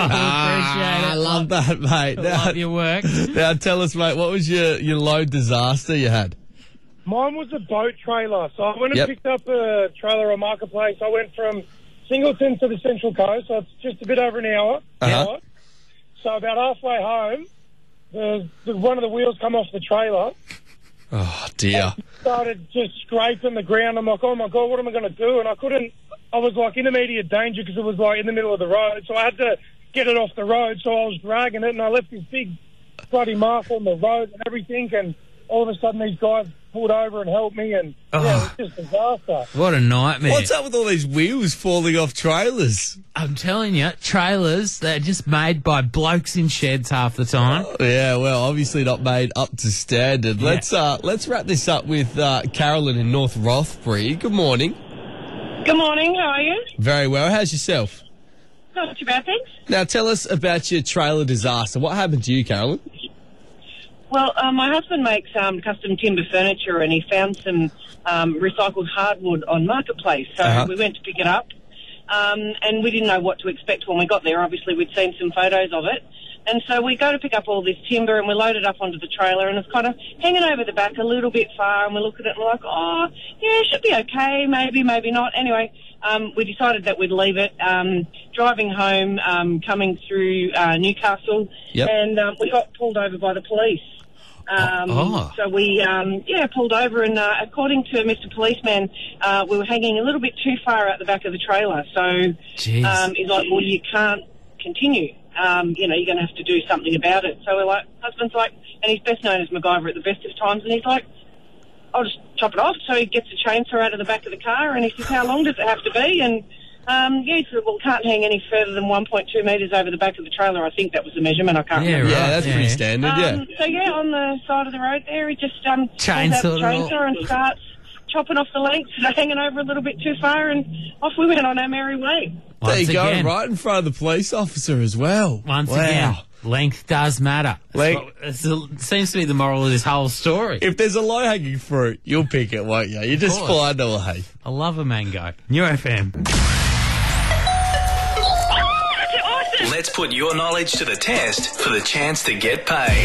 Ah, I love that, mate. Now,
Love your work.
now tell us, mate, what was your, your load disaster you had?
Mine was a boat trailer. So I went and
Yep.
picked up a trailer on Marketplace. I went from Singleton to the Central Coast, so it's just a bit over an hour.
Uh-huh.
hour. So about halfway home, the, the one of the wheels come off the trailer,
Oh, dear.
started just scraping the ground. I'm like, oh my God, what am I going to do? And I couldn't, I was like in immediate danger because it was like in the middle of the road. So I had to get it off the road. So I was dragging it and I left this big bloody mark on the road and everything. And all of a sudden these guys pulled over and helped me. And yeah, it was just a disaster.
What a nightmare.
What's up with all these wheels falling off trailers?
I'm telling you, trailers, they're just made by blokes in sheds half the time.
Yeah, well, obviously not made up to standard.
Yeah.
Let's uh, let's wrap this up with uh, Carolyn in North Rothbury. Good morning.
Good morning, how are you?
Very well. How's yourself?
Not too bad, thanks.
Now, tell us about your trailer disaster. What happened to you, Carolyn?
Well, uh, my husband makes um, custom timber furniture and he found some um, recycled hardwood on Marketplace. So
Uh-huh.
we went to pick it up um, and we didn't know what to expect when we got there. Obviously, we'd seen some photos of it. And so we go to pick up all this timber and we load it up onto the trailer and it's kind of hanging over the back a little bit far and we look at it and we're like, oh, yeah, it should be okay, maybe, maybe not. Anyway, um, we decided that we'd leave it. Um, driving home, um, coming through uh, Newcastle,
Yep.
and um, we got pulled over by the police. Um,
Oh.
So we, um, yeah, pulled over and uh, according to Mister Policeman, uh, we were hanging a little bit too far out the back of the trailer. So
Jeez.
um, he's like, well, you can't continue. Um, you know, you're going to have to do something about it. So we're like, husband's like, and he's best known as MacGyver at the best of times, and he's like, I'll just chop it off. So he gets a chainsaw out of the back of the car, and he says, how long does it have to be? And um, yeah, he said, well, it can't hang any further than one point two metres over the back of the trailer. I think that was the measurement. I can't
Yeah,
remember.
Yeah, that's
yeah.
pretty standard, yeah.
Um, so yeah, on the side of the road there, he just um, pulls out
Chainsawed
the
it
chainsaw
all.
and starts chopping off the lengths that are hanging over a little bit too far, and off we went on our merry way.
There
Once
you go,
again.
right in front of the police officer as well.
Once
wow.
again. Length does matter.
Length-
That's what- It seems to be the moral of this whole story.
If there's a low-hanging fruit, you'll pick it, won't you? You just
course.
find a way.
I love a mango. New F M.
Let's put your knowledge to the test for the chance to get paid.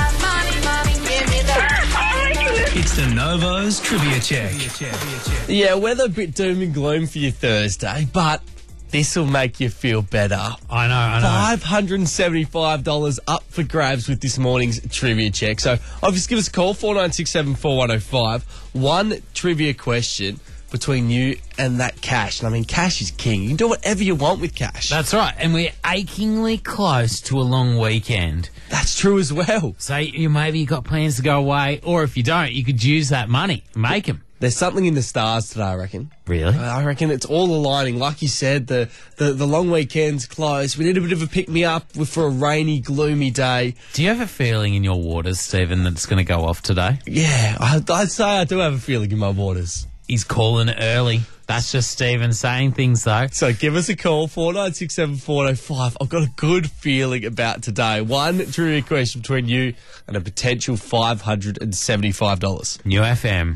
It's the Novo's Trivia Check.
Yeah, weather a bit doom and gloom for your Thursday, but this will make you feel better.
I know, I know.
five hundred seventy-five dollars up for grabs with this morning's trivia check. So obviously give us a call, four nine six seven, four one oh five. One trivia question between you and that cash. And I mean, cash is king. You can do whatever you want with cash.
That's right. And we're achingly close to a long weekend.
That's true as well.
So you maybe you got plans to go away, or if you don't, you could use that money. Make them.
There's something in the stars today, I reckon.
Really?
I reckon it's all aligning. Like you said, the, the, the long weekend's close. We need a bit of a pick-me-up for a rainy, gloomy day.
Do you have a feeling in your waters, Stephen, that it's going to go off today?
Yeah, I, I'd say I do have a feeling in my waters.
He's calling early. That's just Stephen saying things, though.
So give us a call, four nine six seven, four oh five. I've got a good feeling about today. One trivia question between you and a potential five hundred seventy-five dollars.
New F M.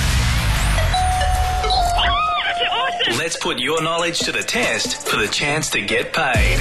Let's put your knowledge to the test for the chance to get paid.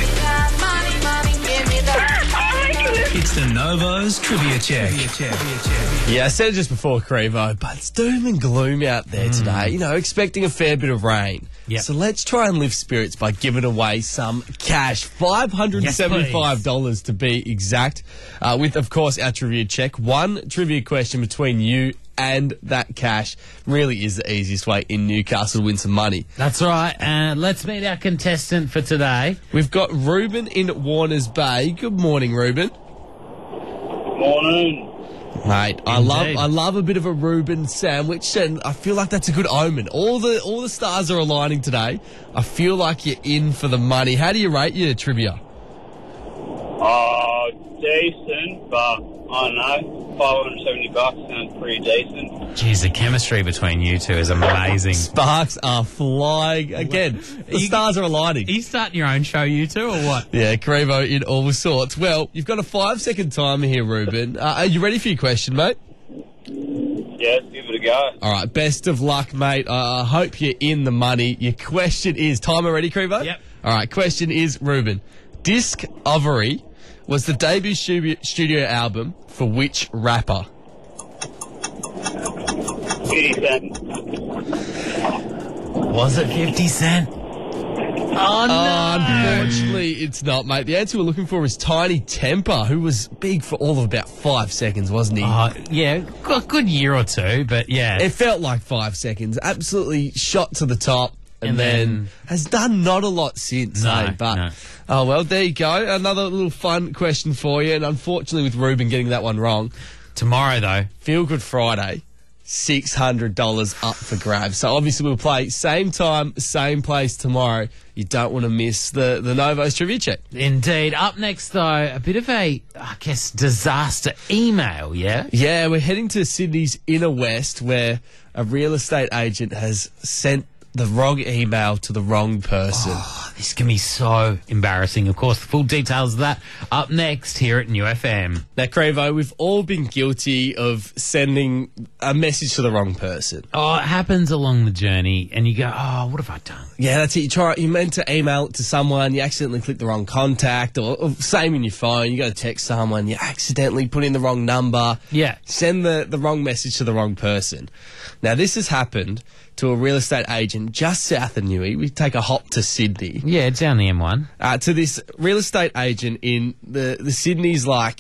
It's the Novo's Trivia Check.
Yeah, I said it just before, Crevo, but it's doom and gloom out there today. You know, expecting a fair bit of rain.
Yep.
So let's try and lift spirits by giving away some cash. five hundred seventy-five dollars to be exact. Uh, with, of course, our trivia check. One trivia question between you and that cash really is the easiest way in Newcastle to win some money.
That's right. And let's meet our contestant for today.
We've got Ruben in Warners Bay. Good morning, Ruben.
Morning.
Mate, I
Indeed.
love I love a bit of a Reuben sandwich, and I feel like that's a good omen. All the all the stars are aligning today. I feel like you're in for the money. How do you rate your trivia?
Uh, decent, but I don't know, five hundred seventy bucks sounds pretty decent.
Jeez, the chemistry between you two is amazing.
Sparks are flying again. The
You-
stars are aligning.
Are you starting your own show, you two, or what?
Yeah, Crevo in all sorts. Well, you've got a five second timer here, Ruben. Uh, are you ready for your question, mate?
Yes, give it a go.
All right, best of luck, mate. Uh, I hope you're in the money. Your question is, timer ready, Crevo?
Yep.
All right, question is, Ruben, Discovery was the debut studio, studio album for which rapper?
fifty Cent.
Was it fifty Cent? Oh, no.
Unfortunately, it's not, mate. The answer we're looking for is Tiny Temper, who was big for all of about five seconds, wasn't he?
Oh, yeah, a good year or two, but yeah.
It felt like five seconds. Absolutely shot to the top. And,
And
then,
then-
has done not a lot since,
No,
eh? But,
no.
oh, well, there you go. Another little fun question for you. And unfortunately, with Ruben getting that one wrong,
Tomorrow, though.
Feel Good Friday, six hundred dollars up for grabs. So obviously we'll play same time, same place tomorrow. You don't want to miss the, the Novo's Trivia Check.
Indeed. Up next, though, a bit of a, I guess, disaster email, yeah?
Yeah, we're heading to Sydney's Inner West, where a real estate agent has sent the wrong email to the wrong person.
Oh, this can be so embarrassing. Of course, the full details of that up next here at New F M.
Now, Crevo, we've all been guilty of sending a message to the wrong person.
Oh, it happens along the journey, and you go, oh, what have I done?
Yeah, that's it. You try. You meant to email it to someone, you accidentally click the wrong contact, or, or same in your phone. You go to text someone, you accidentally put in the wrong number.
Yeah.
Send the, the wrong message to the wrong person. Now, this has happened to a real estate agent just south of Newey. We take a hop to Sydney.
Yeah, down the M one.
Uh, to this real estate agent in the, the Sydney's like,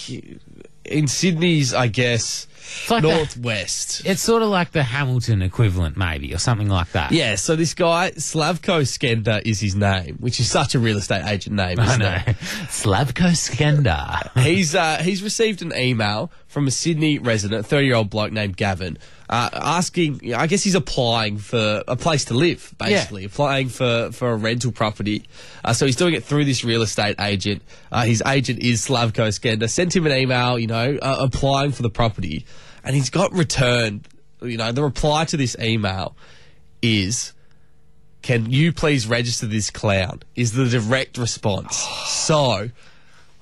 in Sydney's, I guess,
like the-
northwest.
It's sort of like the Hamilton equivalent, maybe, or something like that.
Yeah, so this guy, Slavko Skender is his name, which is such a real estate agent name,
I
isn't
know.
it?
Slavko Skender.
He's uh, he's received an email from a Sydney resident, thirty-year-old bloke named Gavin, uh, asking, I guess he's applying for a place to live, basically, applying for, for a rental property. Uh, so he's doing it through this real estate agent. Uh, his agent is Slavko Skender. Sent him an email, you know, uh, applying for the property. And he's got returned, you know, the reply to this email is, can you please register this clown, is the direct response. So,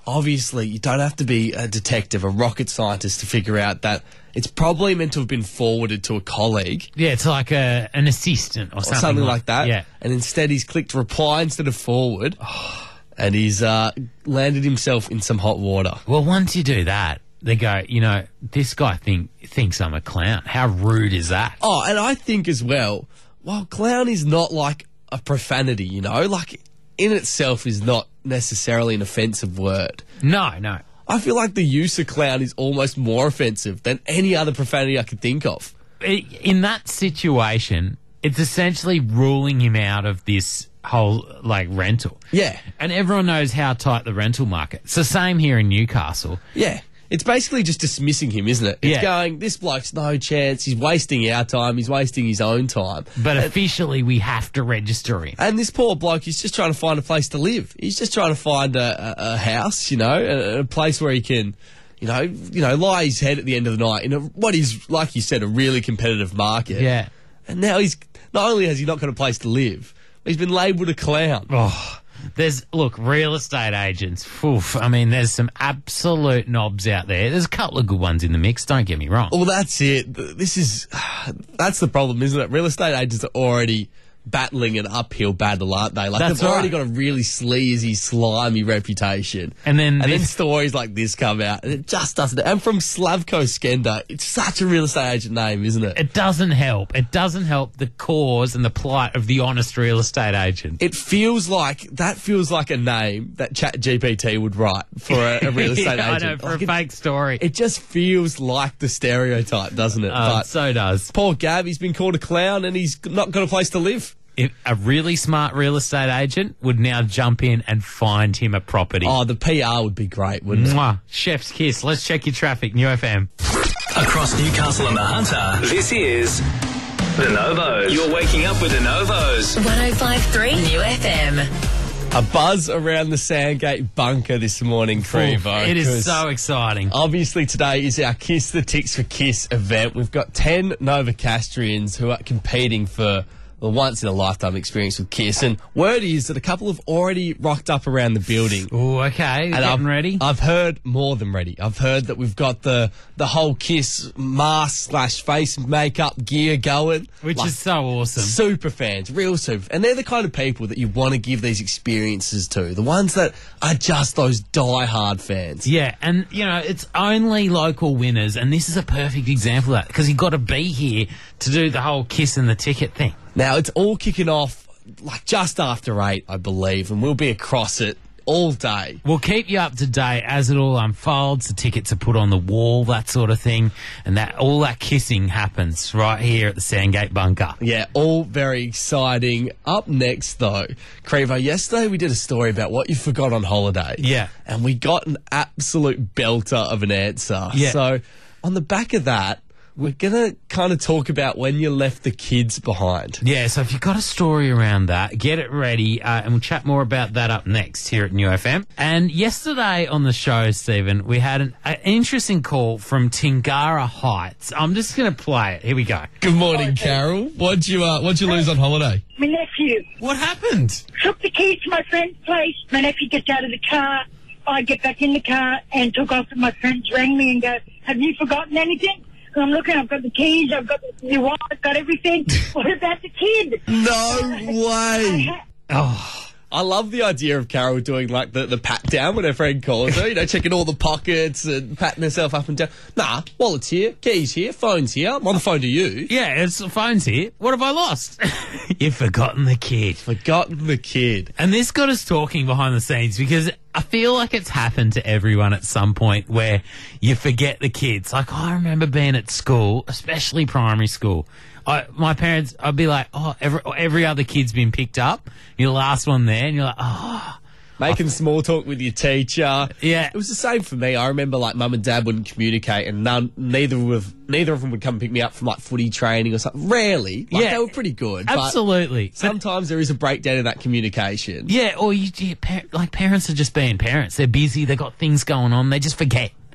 obviously you don't have to be a detective, a rocket scientist to figure out that it's probably meant to have been forwarded to a colleague.
Yeah, it's like a, an assistant or,
Or
something,
something like that.
Yeah.
And instead he's clicked reply instead of forward. And he's uh, landed himself in some hot water.
Well, once you do that, they go, you know, this guy think, thinks I'm a clown. How rude is that?
Oh, and I think as well, well, clown is not like a profanity, you know? Like, in itself is not necessarily an offensive word.
No, no.
I feel like the use of clown is almost more offensive than any other profanity I could think of.
In that situation, it's essentially ruling him out of this whole, like, rental.
Yeah.
And everyone knows how tight the rental market. It's the same here in Newcastle.
Yeah. It's basically just dismissing him, isn't it? It's
Yeah.
going, this bloke's no chance, he's wasting our time, he's wasting his own time.
But
and,
officially, we have to register him.
and this poor bloke, he's just trying to find a place to live. He's just trying to find a, a, a house, you know, a, a place where he can, you know, you know, lie his head at the end of the night in a, what is, like you said, a really competitive market.
Yeah.
And now he's, not only has he not got a place to live, he's been labelled a clown.
Oh, there's, look, real estate agents. Oof, I mean, there's some absolute knobs out there. There's a couple of good ones in the mix, don't get me wrong.
Well, that's it. This is, that's the problem, isn't it? Real estate agents are already battling an uphill battle, aren't they? Like,
That's
they've already
right.
got a really sleazy, slimy reputation.
And then
and then
this-
stories like this come out, and it just doesn't. And from Slavko Skender, it's such a real estate agent name, isn't it?
It doesn't help. It doesn't help the cause and the plight of the honest real estate agent.
It feels like, that feels like a name that ChatGPT would write for a, a real estate
Yeah,
agent.
I know, for
Like,
a
it-
fake story.
It just feels like the stereotype, doesn't it?
Uh, so does.
Poor Gav, he's been called a clown and he's not got a place to live.
If a really smart real estate agent would now jump in and find him a property.
Oh, the P R would be great, wouldn't it?
Mwah. Chef's kiss. Let's check your traffic. New F M.
Across Newcastle and the Hunter, this is The Novos. You're waking up with The Novos.
one oh five point three New F M.
A buzz around the Sandgate bunker this morning, Crevo.
It is
'cause
so exciting.
Obviously, today is our Kiss the Ticks for Kiss event. We've got ten Novocastrians who are competing for the once-in-a-lifetime experience with Kiss. And word is that a couple have already rocked up around the building.
Oh, okay.
And
Getting
I've,
ready?
I've heard more than ready. I've heard that we've got the the whole Kiss mask slash face makeup gear going.
Which
Like,
is so awesome.
super fans, real super. And they're the kind of people that you want to give these experiences to. The ones that are just those die-hard fans.
Yeah, and, you know, it's only local winners, and this is a perfect example of that, because you've got to be here to do the whole kiss and the ticket thing.
Now, it's all kicking off like just after eight, I believe, and we'll be across it all day.
We'll keep you up to date as it all unfolds. The tickets are put on the wall, that sort of thing, and that all that kissing happens right here at the Sandgate bunker.
Yeah, all very exciting. Up next, though, Crevo, yesterday we did a story about what you forgot on holiday.
Yeah.
And we got an absolute belter of an answer.
Yeah.
So, on the back of that, we're going to kind of talk about when you left the kids behind.
Yeah, so if you've got a story around that, get it ready, uh, and we'll chat more about that up next here at New F M. And yesterday on the show, Stephen, we had an, an interesting call from Tingara Heights. I'm just going to play it. Here we go.
Good morning, Carol. What'd you, uh, what'd you lose on holiday?
My nephew
What happened?
took the keys to my friend's place. My nephew gets out of the car. I get back in the car and took off, and my friends rang me and go, "Have you forgotten anything?" And I'm looking, I've got the keys, I've got the wallet, I've got everything. What about the kid?
No way.
Oh,
I love the idea of Carol doing like the, the pat down when her friend calls her, you know, checking all the pockets and patting herself up and down. Nah, wallet's here, keys here, phone's here. I'm on the phone to you.
yeah, it's the phone's here. What have I lost? You've forgotten the kid.
Forgotten the kid.
And this got us talking behind the scenes because I feel like it's happened to everyone at some point where you forget the kids. Like, I remember being at school, especially primary school. I, my parents, I'd be like, oh, every, every other kid's been picked up. You're the last one there, and you're like, oh.
Making small talk with your teacher.
Yeah.
It was the same for me. I remember like mum and dad wouldn't communicate and none, neither of, neither of them would come pick me up from like footy training or something. Rarely. Like,
Yeah.
they were pretty good. but
Absolutely.
sometimes there is a breakdown in that communication.
Yeah, or you, you par- like parents are just being parents. They're busy, they've got things going on, they just forget.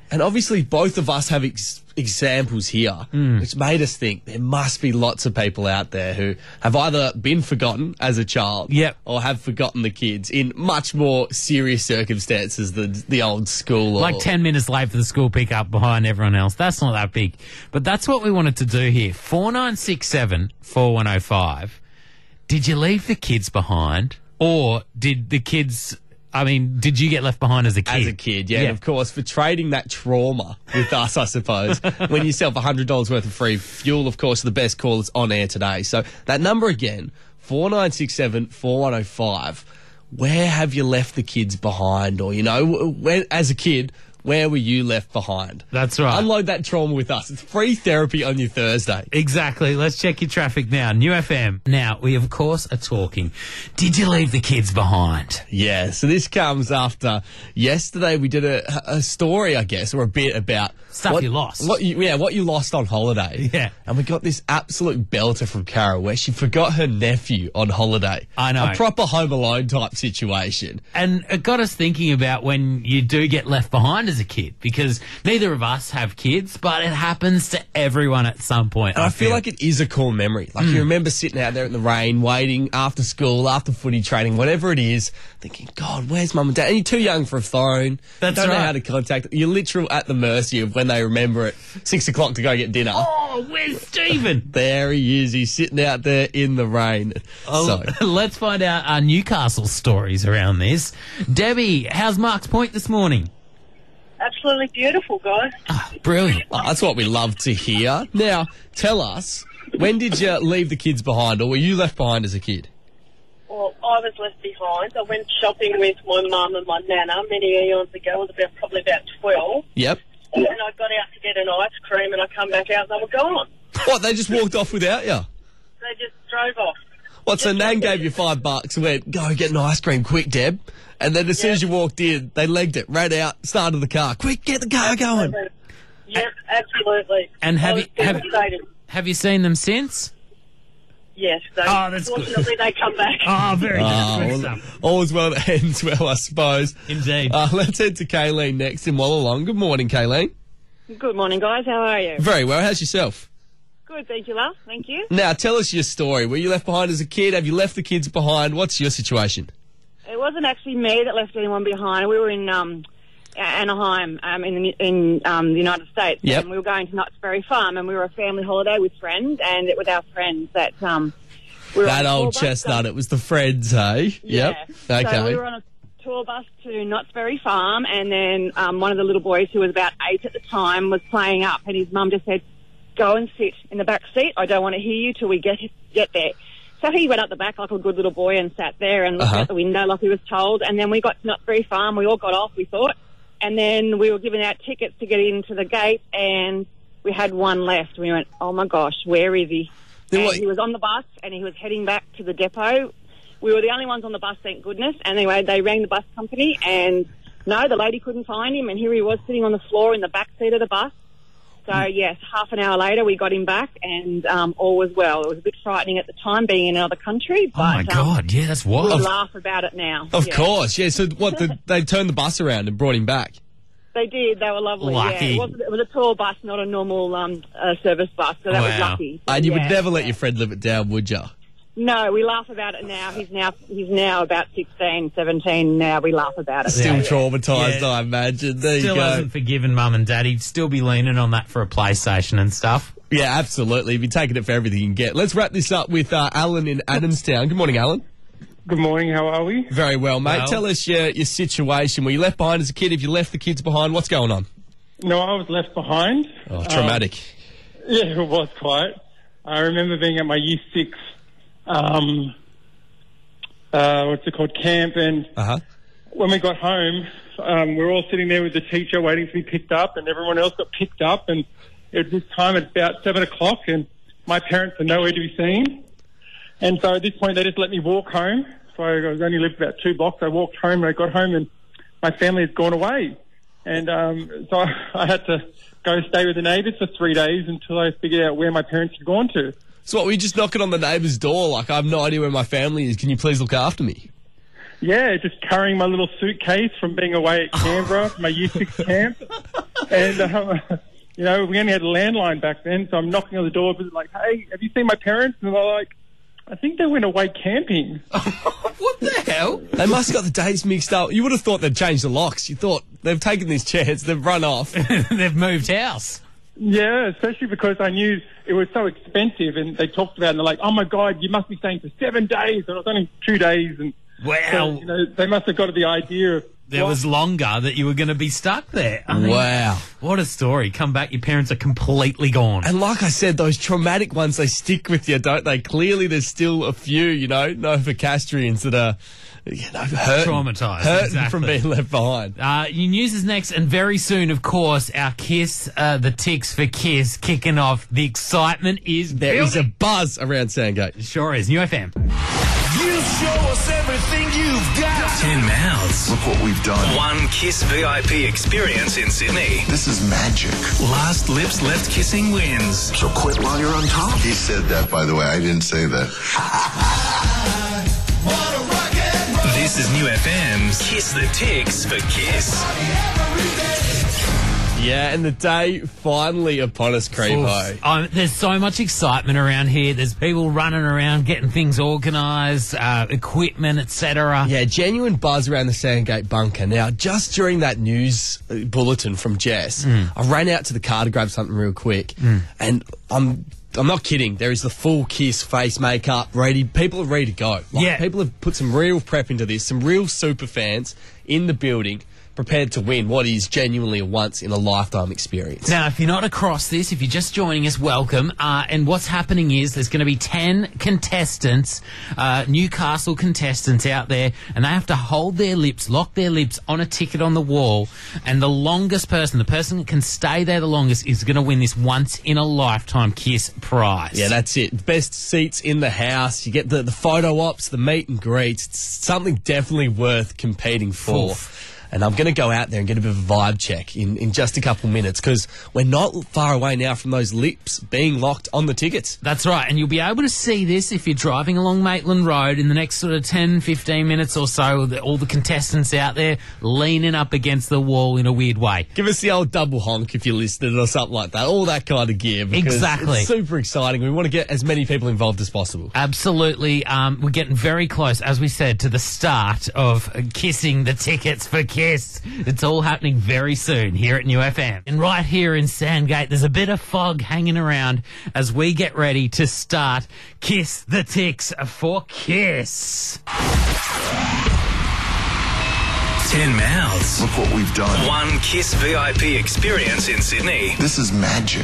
And obviously both of us have ex- examples here,
Mm.
which made us think there must be lots of people out there who have either been forgotten as a child
Yep.
or have forgotten the kids in much more serious circumstances than the old school. Or,
Like ten minutes late for the school pickup behind everyone else. That's not that big. But that's what we wanted to do here. four nine six seven, four one oh five. Did you leave the kids behind? Or did the kids... I mean, did you get left behind as a kid?
As a kid, yeah. And of course, for trading that trauma with us, I suppose, when yourself one hundred dollars worth of free fuel, of course, the best call is on air today. So that number again, four nine six seven, four one oh five. Where have you left the kids behind? Or, you know, when, as a kid, where were you left behind?
That's right.
Unload that trauma with us. It's free therapy on your Thursday.
Exactly. Let's check your traffic now. New F M. Now, we of course are talking. Did you leave the kids behind?
Yeah, so this comes after yesterday we did a, a story, I guess, or a bit about...
Stuff
what,
you lost.
What you, yeah, what you lost on holiday.
Yeah.
And we got this absolute belter from Cara where she forgot her nephew on holiday.
I know.
A proper Home Alone type situation.
And it got us thinking about when you do get left behind as a kid, because neither of us have kids, but it happens to everyone at some point.
And I, feel like it is a core memory. Like
Mm.
you remember sitting out there in the rain, waiting after school, after footy training, whatever it is, thinking, God, where's mum and dad? And you're too young for a phone.
That's
Don't know
right.
how to contact them. You're literal at the mercy of when they remember it. Six o'clock to go get dinner.
Oh, where's Stephen?
There he is. He's sitting out there in the rain.
Oh,
So,
let's find out our Newcastle stories around this. Debbie, how's Mark's Point this morning?
Absolutely beautiful, guys.
Brilliant.
oh, that's what we love to hear. Now, tell us, when did you leave the kids behind, or were you left behind as a kid?
Well, I was left behind. I went shopping with my mum and my nana many eons ago. I was about probably about twelve.
Yep.
And then I got out to get an ice cream, and I come back out, and they were gone.
What, they just walked off without you?
They just drove off.
What, so Nan gave you five bucks and went, go get an ice cream quick, Deb. And then as soon as you walked in, they legged it, ran out, started the car. Quick, get the car going.
Yep, absolutely.
And have
I
you
was
have,
devastated.
have you seen them since?
Yes. They,
Oh, that's good.
fortunately, they come back.
Oh, very
Oh,
good. Good
well,
stuff.
all's well that ends well, I suppose.
Indeed.
Uh, let's head to Kayleen next in Wallalong. Good morning, Kayleen.
Good morning, guys. How are you?
Very well. How's yourself?
Good, thank you, love. Thank you.
Now, tell us your story. Were you left behind as a kid? Have you left the kids behind? What's your situation?
It wasn't actually me that left anyone behind. We were in um, Anaheim, um, in the, in um, the United States,
Yep.
and we were going to Knott's Berry Farm, and we were a family holiday with friends, and it was our friends that um, we were
That
on a
old
tour bus
chestnut. It was the Friends, hey?
Yeah.
Yep. Okay.
So we were on a tour bus to Knott's Berry Farm, and then um, one of the little boys, who was about eight at the time, was playing up, and his mum just said, "Go and sit in the back seat. I don't want to hear you till we get get there." So he went up the back like a good little boy and sat there and looked
Uh-huh.
out the window like he was told. And then we got to Knott's Berry Farm. We all got off, we thought. And then we were given out tickets to get into the gate, and we had one left. We went, oh, my gosh, where is he?
Then
And
what-
he was on the bus, and he was heading back to the depot. We were the only ones on the bus, thank goodness. Anyway, they rang the bus company, and no, the lady couldn't find him, and here he was sitting on the floor in the back seat of the bus. So, yes, half an hour later, we got him back, and um, all was well. It was a bit frightening at the time, being in another country, but
Oh, my
um,
God. Yeah, that's
we
wild.
laugh about it now.
Of
Yeah.
course, yeah. So what? The, they turned the bus around and brought him back.
They did. They were lovely.
Lucky.
Yeah, it, wasn't, it was a tour bus, not a normal um, uh, service bus, so that was
Wow.
lucky.
And you
Yeah.
would never let your friend live it down, would you?
No, we laugh about it now. He's now he's now about sixteen, seventeen now. We laugh about it.
Still
now.
traumatised,
Yeah.
I imagine. There
Still
you go.
hasn't forgiven mum and dad. He'd still be leaning on that for a PlayStation and stuff.
Yeah, absolutely. You'd be taking it for everything you can get. Let's wrap this up with uh, Alan in Adamstown. Good morning, Alan.
Good morning. How are we?
Very well, mate.
Well.
Tell us your, your situation. Were you left behind as a kid? Have you left the kids behind? What's going on?
No, I was left behind.
Oh, traumatic.
Um, yeah, it was quite. I remember being at my year six, um, uh, what's it called, camp, and
uh-huh.
when we got home, um, we were all sitting there with the teacher waiting to be picked up, and everyone else got picked up, and at this time it's about seven o'clock, and my parents are nowhere to be seen. And so at this point, they just let me walk home. So I was only lived about two blocks. I walked home, and I got home, and my family had gone away. And um, so I, I had to go stay with the neighbours for three days until I figured out where my parents had gone to.
So what, were you just knocking on the neighbour's door like, I have no idea where my family is. Can you please look after me?
Yeah, just carrying my little suitcase from being away at Canberra, my year six camp. and, um, you know, we only had a landline back then, so I'm knocking on the door, like, hey, have you seen my parents? And they're like, I think they went away camping.
What the hell?
They must have got the days mixed up. You would have thought they'd changed the locks. You thought they've taken this chance, they've run off.
They've moved house.
Yeah, especially because I knew it was so expensive, and they talked about it, and they're like, oh, my God, you must be staying for seven days, and it was only two days. And
Wow.
so, you know, they must have got the idea of...
There was longer that you were going to be stuck there. I mean,
Wow.
What a story. Come back, your parents are completely gone.
And like I said, those traumatic ones, they stick with you, don't they? Clearly there's still a few, you know, Novocastrians that are, you know, hurting.
Traumatised,
Hurting
exactly.
from being left behind.
Uh, your news is next, and very soon, of course, our Kiss, uh, the Ticks for Kiss, kicking off. The excitement is
There
building.
is a buzz around Sandgate.
It sure is. New F M.
You show us everything you've got. Ten mouths.
Look what we've done.
One Kiss V I P experience in Sydney.
This is magic.
Last lips left kissing wins.
So quit while you're on top. He said that, by the way. I didn't say that.
This is New F M's Kiss the Ticks for Kiss.
Yeah, and the day finally upon us, Creepo.
Oof. Um, there's so much excitement around here. There's people running around, getting things organised, uh, equipment, et cetera.
Yeah, genuine buzz around the Sandgate bunker. Now, just during that news uh, bulletin from Jess,
Mm.
I ran out to the car to grab something real quick, and I'm I'm not kidding. There is the full Kiss face makeup ready. People are ready to go. Like,
Yeah.
people have put some real prep into this. Some real super fans in the building, prepared to win what is genuinely a once-in-a-lifetime experience.
Now, if you're not across this, if you're just joining us, welcome. Uh, and what's happening is there's going to be ten contestants, uh, Newcastle contestants out there, and they have to hold their lips, lock their lips on a ticket on the wall, and the longest person, the person that can stay there the longest, is going to win this once-in-a-lifetime Kiss prize.
Yeah, that's it. Best seats in the house. You get the, the photo ops, the meet and greets. It's something definitely worth competing for.
Oof.
And I'm going to go out there and get a bit of a vibe check in, in just a couple minutes, because we're not far away now from those lips being locked on the tickets.
That's right, and you'll be able to see this if you're driving along Maitland Road in the next sort of ten, fifteen minutes or so, with all the contestants out there leaning up against the wall in a weird way.
Give us the old double honk if you're listening or something like that, all that kind of gear. Because
Exactly.
It's super exciting. We want to get as many people involved as possible.
Absolutely. Um, we're getting very close, as we said, to the start of uh, kissing the tickets for Kiss. It's all happening very soon here at New F M. And right here in Sandgate, there's a bit of fog hanging around as we get ready to start Kiss the Ticks for Kiss.
Ten mouths.
Look what we've done.
One Kiss V I P experience in Sydney.
This is magic.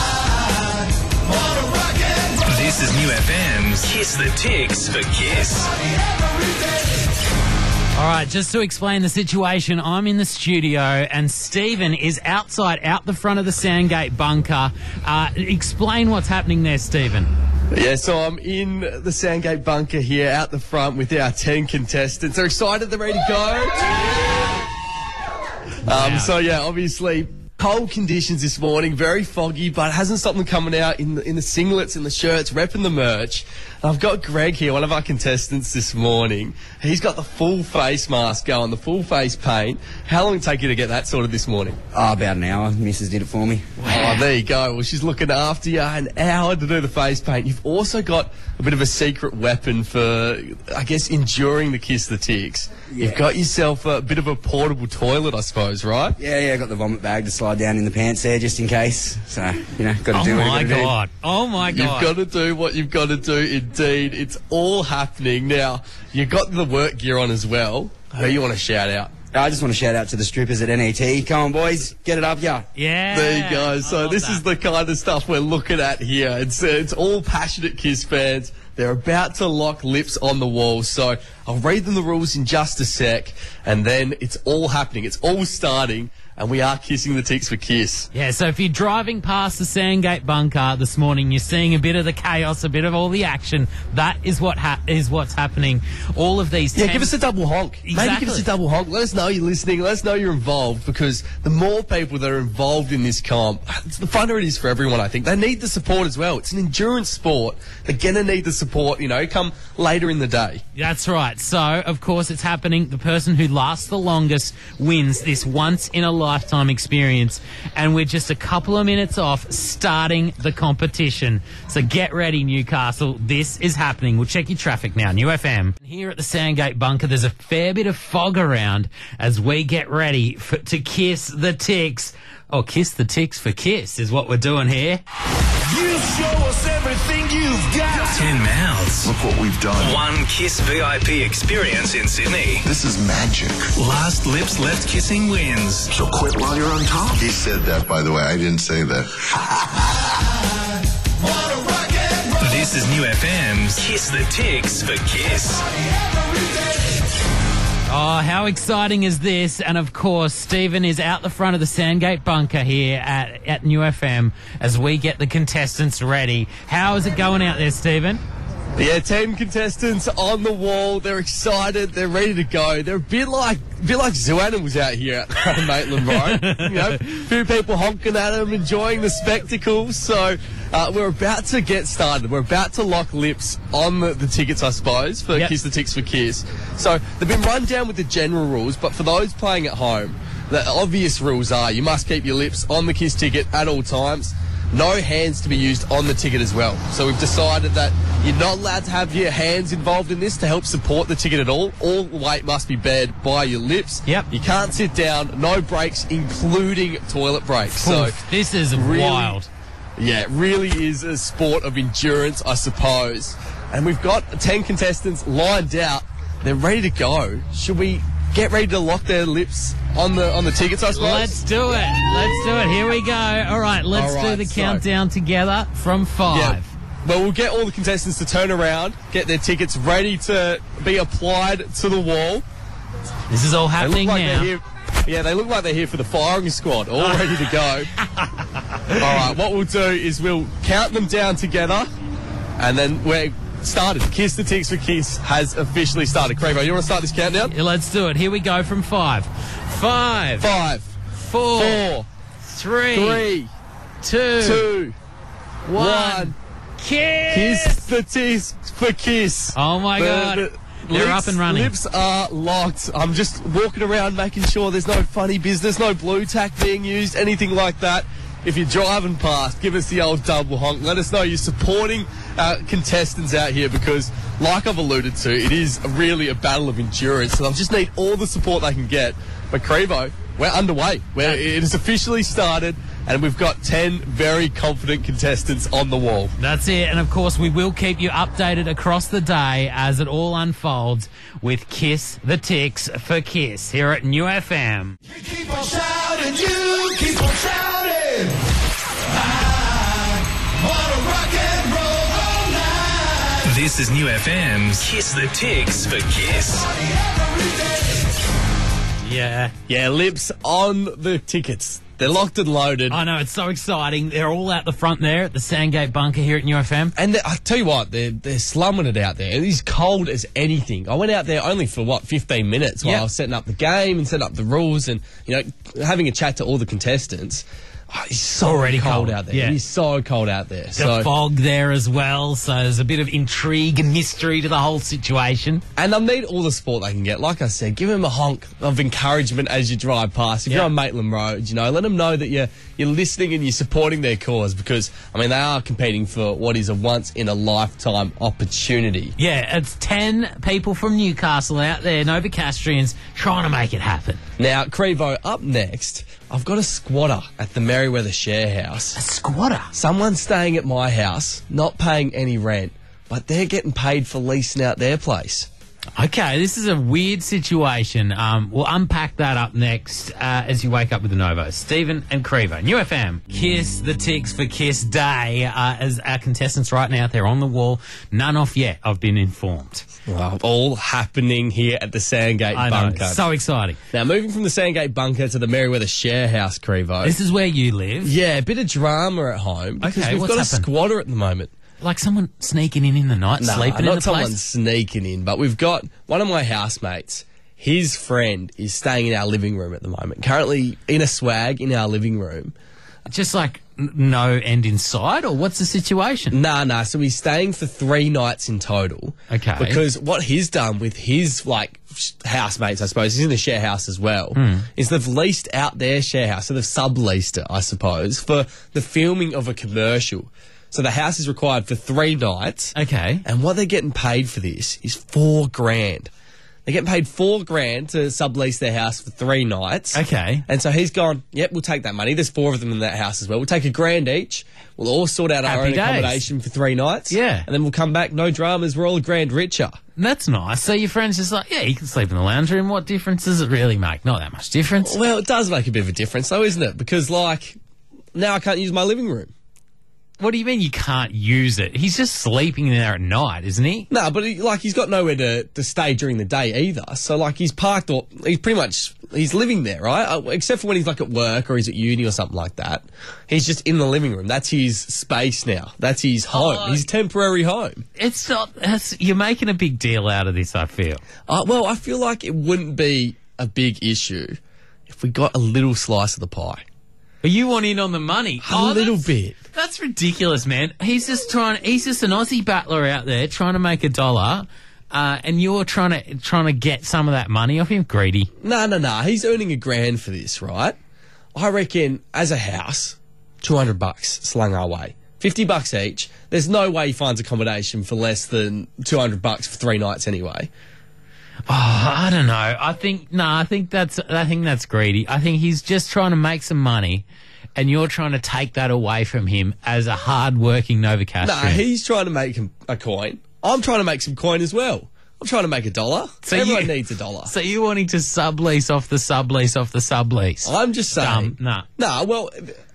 This is New F M's Kiss the Ticks for Kiss.
All right, just to explain the situation, I'm in the studio and Stephen is outside, out the front of the Sandgate bunker. Uh, explain what's happening there, Stephen.
Yeah, so I'm in the Sandgate bunker here out the front with our ten contestants. They're excited, they're ready to go. Um, so, yeah, obviously, cold conditions this morning, very foggy, but it hasn't stopped them coming out in the, in the singlets and the shirts, repping the merch. And I've got Greg here, one of our contestants this morning. He's got the full face mask going, the full face paint. How long did it take you to get that sorted this morning?
Oh, about an hour. Missus did it for me.
Oh, there you go. Well, she's looking after you. An hour to do the face paint. You've also got a bit of a secret weapon for, I guess, enduring the Kiss the Ticks.
Yeah.
You've got yourself a bit of a portable toilet, I suppose, right?
Yeah, yeah, I got the vomit bag to slide down in the pants there just in case. So, you know, got to
Oh
do what
my
you got to
God. Oh my
You've
God.
got to do what you've got to do, indeed. It's all happening. Now, you've got the work gear on as well. Who you want to shout out?
do. I just want to shout out to the strippers at N E T. Come on, boys, get it up, yeah.
Yeah.
There you go. So
love
this
that.
is the kind of stuff we're looking at here. It's uh, it's all passionate Kiss fans. They're about to lock lips on the wall. So I'll read them the rules in just a sec, and then it's all happening. It's all starting, and we are kissing the ticks for Kiss.
Yeah, so if you're driving past the Sandgate bunker this morning, you're seeing a bit of the chaos, a bit of all the action. That is what ha- is what's happening. All of these.
Yeah,
ten-
give us a double honk. Maybe
Exactly.
give us a double honk. Let us know you're listening. Let us know you're involved, because the more people that are involved in this comp, it's the funner it is for everyone, I think. They need the support as well. It's an endurance sport. They're going to need the support, you know, come later in the day.
That's right. So, of course, it's happening. The person who lasts the longest wins this once in a lifetime experience, and we're just a couple of minutes off starting the competition. So get ready, Newcastle. This is happening. We'll check your traffic now. New F M. Here at the Sandgate Bunker, there's a fair bit of fog around as we get ready for, to kiss the ticks. Oh, kiss the ticks for Kiss is what we're doing here.
You show us everything you've got. Ten mouths.
Look what we've done.
One Kiss V I P experience in Sydney.
This is magic.
Last lips left kissing wins.
So quit while you're on top. He said that, by the way. I didn't say that.
This is New F M's Kiss the Ticks for Kiss.
Oh, how exciting is this? And of course, Stephen is out the front of the Sandgate Bunker here at, at New F M as we get the contestants ready. How is it going out there, Stephen?
Yeah, ten contestants on the wall. They're excited. They're ready to go. They're a bit like, a bit like zoo animals out here at the front of Maitland Road. You know, a few people honking at them, enjoying the spectacle. So uh, we're about to get started. We're about to lock lips on the, the tickets, I suppose, for
Yep.
Kiss the Ticks for Kiss. So they've been run down with the general rules, but for those playing at home, the obvious rules are you must keep your lips on the Kiss ticket at all times. No hands to be used on the ticket as well. So we've decided that you're not allowed to have your hands involved in this to help support the ticket at all. All weight must be bared by your lips.
Yep.
You can't sit down. No breaks, including toilet breaks. So
Oof, this is
really,
wild.
Yeah, it really is a sport of endurance, I suppose. And we've got ten contestants lined out. They're ready to go. Should we get ready to lock their lips on the on the tickets, I suppose?
Let's do it. Let's do it. Here we go. All right, let's
All right,
do the
so-
countdown together from five.
Yeah. Well, we'll get all the contestants to turn around, get their tickets ready to be applied to the wall.
This is all
They
happening
look like
now.
they're here. Yeah, they look like they're here for the firing squad, all ready to go. All right, what we'll do is we'll count them down together, and then we're started. Kiss the Ticks for Kiss has officially started. Crevo, you want to start this countdown?
Yeah, let's do it. Here we go from five. Five.
Five,
Four.
four,
Three.
three,
Two.
two,
One.
one.
Kiss.
Kiss the Ticks for Kiss.
Oh, my
The-
God.
the
They're
lips-
up and running.
Lips are locked. I'm just walking around making sure there's no funny business, no blue tack being used, anything like that. If you're driving past, give us the old double honk. Let us know you're supporting uh, contestants out here because, like I've alluded to, it is really a battle of endurance. So I just need all the support they can get. But Crevo, we're underway. We're, it has officially started, and we've got ten very confident contestants on the wall.
That's it. And of course, we will keep you updated across the day as it all unfolds with Kiss the Ticks for Kiss here at New F M.
Keep on shouting, you keep on shouting. I wanna rock and roll all night. This is New F M's Kiss the Ticks for Kiss.
Yeah.
Yeah, lips on the tickets. They're locked and loaded.
I know, it's so exciting. They're all out the front there at the Sandgate Bunker here at New F M.
And I tell you what, they're, they're slumming it out there. It is cold as anything. I went out there only for, what, fifteen minutes while
Yep.
I was setting up the game and setting up the rules and, you know, having a chat to all the contestants. Oh, it's so
Already
cold,
cold,
out there.
yeah.
It is so cold out there.
The
So,
fog there as well, so there's a bit of intrigue and mystery to the whole situation.
and they'll need all the support they can get. Like I said, give them a honk of encouragement as you drive past. If
Yeah.
you're on Maitland Road, you know, let them know that you're, you're listening and you're supporting their cause because, I mean, they are competing for what is a once-in-a-lifetime opportunity.
Yeah, it's ten people from Newcastle out there, Novocastrians, trying to make it happen.
Now, Crevo, up next, I've got a squatter at the Merriweather Share House.
A squatter?
Someone's staying at my house, not paying any rent, but they're getting paid for leasing out their place.
Okay, this is a weird situation. Um, we'll unpack that up next uh, as you wake up with the Novos. Stephen and Crevo, New F M. Kiss the Ticks for Kiss Day. Uh, as our contestants right now, they're on the wall. None off yet, I've been informed.
Well, all happening here at the Sandgate
I know,
Bunker.
so exciting.
Now, moving from the Sandgate Bunker to the Merriweather Share House, Crevo.
This is where you live?
Yeah, a bit of drama at home because
Okay,
we've
what's
got
happened?
a squatter at the moment.
Like someone sneaking in in the night,
Nah,
sleeping in
not
the
someone
place?
sneaking in, but we've got one of my housemates. His friend is staying in our living room at the moment. Currently in a swag in our living room.
Just like n- no end in sight, or what's the situation?
Nah, nah. So he's staying for three nights in total.
Okay.
Because what he's done with his, like, sh- housemates, I suppose, he's in a share house as well,
Hmm.
is they've leased out their share house. So they've subleased it, I suppose, for the filming of a commercial. So the house is required for three nights.
Okay.
And what they're getting paid for this is four grand. They're getting paid four grand to sublease their house for three nights.
Okay.
And so he's gone, yep, we'll take that money. There's four of them in that house as well. We'll take a grand each. We'll all sort out our
Happy
own
days.
accommodation for three nights.
Yeah.
And then we'll come back, no dramas. We're all a grand richer.
That's nice. So your friend's just like, yeah, you can sleep in the lounge room. What difference does it really make? Not that much difference.
Well, it does make a bit of a difference though, isn't it? Because, like, now I can't use my living room.
What do you mean you can't use it? He's just sleeping there at night, isn't he?
No, but he, like he's got nowhere to, to stay during the day either. So like he's parked or he's pretty much he's living there, right? Uh, except for when he's like at work or he's at uni or something like that. He's just in the living room. That's his space now. That's his home.
Oh.
His temporary home.
It's not. That's, you're making a big deal out of this, I feel.
Uh, well, I feel like it wouldn't be a big issue if we got a little slice of the pie.
But you want in on the money.
A little bit.
That's ridiculous, man. He's just trying. He's just an Aussie battler out there trying to make a dollar, uh, and you're trying to trying to get some of that money off him. Greedy.
No, no, no. He's earning a grand for this, right? I reckon as a house, two hundred bucks slung our way. fifty bucks each. There's no way he finds accommodation for less than two hundred bucks for three nights anyway.
Oh, I don't know. I think no. I think that's. I think that's greedy. I think he's just trying to make some money, and you're trying to take that away from him as a hard-working Novocastrian.
Nah, he's trying to make him a coin. I'm trying to make some coin as well. I'm trying to make a dollar.
So
Everyone
you-
needs a dollar.
So you're wanting to sublease off the sublease off the sublease?
I'm just saying.
Dumb. Nah.
Nah, well,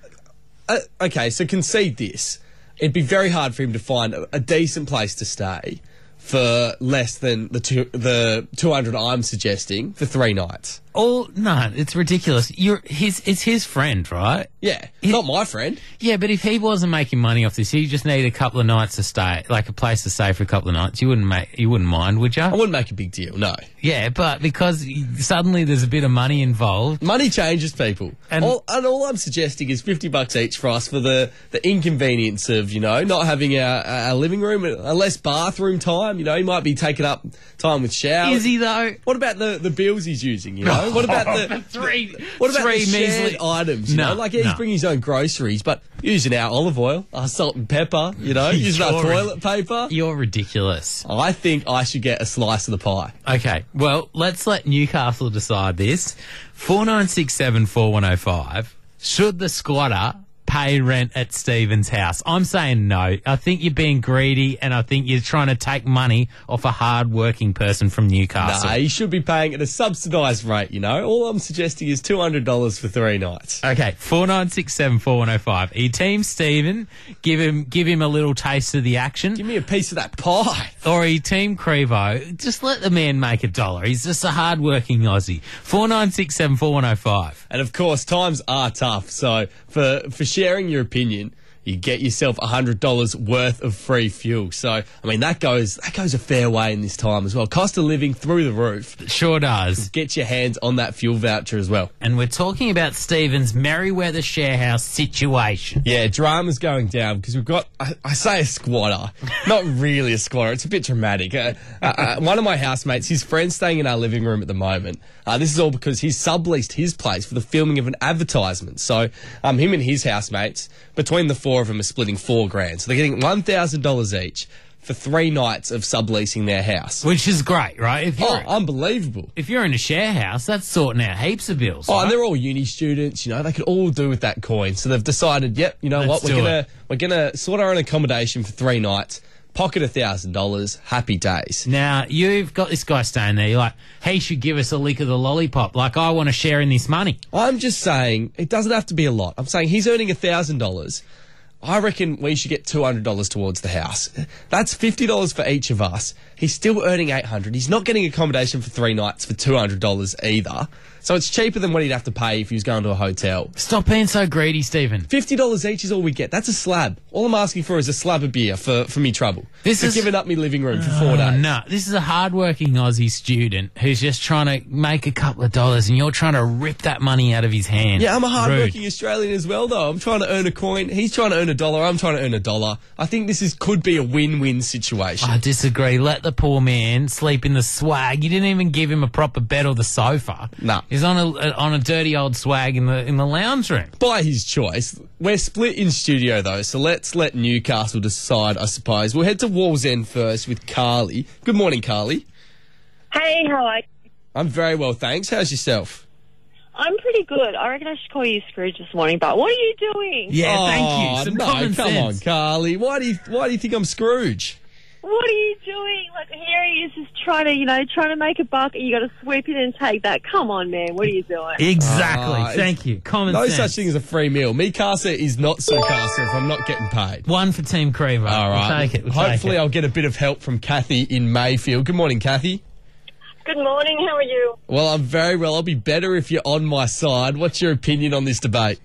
uh, okay, so concede this. It'd be very hard for him to find a, a decent place to stay for less than the two, the two hundred I'm suggesting for three nights.
Oh no, it's ridiculous. You're his. It's his friend, right?
Yeah, not my friend.
Yeah, but if he wasn't making money off this, he just needed a couple of nights to stay, like a place to stay for a couple of nights. You wouldn't make. You wouldn't mind, would you?
I wouldn't make a big deal, no.
Yeah, but because suddenly there's a bit of money involved.
Money changes people.
And-
And all, and all I'm suggesting is fifty bucks each for us for the, the inconvenience of, you know, not having our, our living room, a less bathroom time. You know, he might be taking up time with showers.
Is he though?
What about the, the bills he's using, you know? What about the...
three?
What about
three
the shared
measly
items? You
No,
know, like yeah, he's
no.
bringing his own groceries, but using our olive oil, our salt and pepper. You know, using our
You're
toilet paper.
You're ridiculous.
I think I should get a slice of the pie.
Okay, well, let's let Newcastle decide this. four nine six seven four one oh five. Should the squatter pay rent at Stephen's house? I'm saying no. I think you're being greedy, and I think you're trying to take money off a hard-working person from Newcastle.
Nah, he should be paying at a subsidised rate, you know. All I'm suggesting is two hundred dollars for three nights.
Okay, four nine six seven four one oh five. Are you team Stephen? Give him give him a little taste of the action.
Give me a piece of that pie.
Or are you team Crevo? Just let the man make a dollar. He's just a hard-working Aussie. four nine six seven four one oh five.
And of course, times are tough. So for for sharing your opinion, you get yourself one hundred dollars worth of free fuel. So, I mean, that goes that goes a fair way in this time as well. Cost of living through the roof.
It sure does.
Get your hands on that fuel voucher as well.
And we're talking about Stephen's Merriweather Sharehouse situation.
Yeah, drama's going down because we've got, I, I say a squatter, not really a squatter, it's a bit dramatic. Uh, uh, uh, one of my housemates, his friend's staying in our living room at the moment. Uh, this is all because he's subleased his place for the filming of an advertisement. So um, him and his housemates, between the four of them, are splitting four grand. So they're getting one thousand dollars each for three nights of subleasing their house.
Which is great, right? If
Oh,
you're,
unbelievable.
if you're in a share house, that's sorting out heaps of bills.
Oh,
right?
and they're all uni students, you know, they could all do with that coin. So they've decided, yep, you know
Let's
what, we're
do
gonna we're gonna sort our own accommodation for three nights, pocket a thousand dollars, happy days.
Now, you've got this guy staying there. You're like, he should give us a lick of the lollipop. Like, I want to share in this money.
I'm just saying, it doesn't have to be a lot. I'm saying he's earning a thousand dollars. I reckon we should get two hundred dollars towards the house. That's fifty dollars for each of us. He's still earning eight hundred dollars. He's not getting accommodation for three nights for two hundred dollars either. So it's cheaper than what he'd have to pay if he was going to a hotel.
Stop being so greedy, Stephen.
fifty dollars each is all we get. That's a slab. All I'm asking for is a slab of beer for, for me trouble.
This
for
is
giving up my living room for four
Oh,
days.
no, this is a hard-working Aussie student who's just trying to make a couple of dollars, and you're trying to rip that money out of his hand.
Yeah, I'm a
Rude.
hard-working Australian as well, though. I'm trying to earn a coin. He's trying to earn a dollar. I'm trying to earn a dollar. I think this is could be a win-win situation.
I disagree. Let the poor man sleep in the swag. You didn't even give him a proper bed or the sofa.
No.
He's on a on a dirty old swag in the in the lounge room.
By his choice. We're split in studio, though, so let's let Newcastle decide, I suppose. We'll head to Walls End first with Carly. Good morning, Carly.
Hey, how are you?
I'm very well, thanks. How's yourself?
I'm pretty good. I reckon I should call you Scrooge this morning, but what are you doing?
Yeah,
oh,
thank you. Some
no,
common
come
sense.
on, Carly. Why do you why do you think I'm Scrooge?
What are you doing? Like, here he is just trying to, you know, trying to make a buck, and you got to sweep it and take that. Come on, man. What are you doing?
Exactly.
Ah,
Thank you. Common
no
sense.
such thing as a free meal. Me Casa is not so Casa if I'm not getting paid.
One for Team Creamer.
All right.
We'll take it. We'll
Hopefully
take it.
I'll get a bit of help from Kathy in Mayfield. Good morning, Kathy.
Good morning. How are you?
Well, I'm very well. I'll be better if you're on my side. What's your opinion on this debate?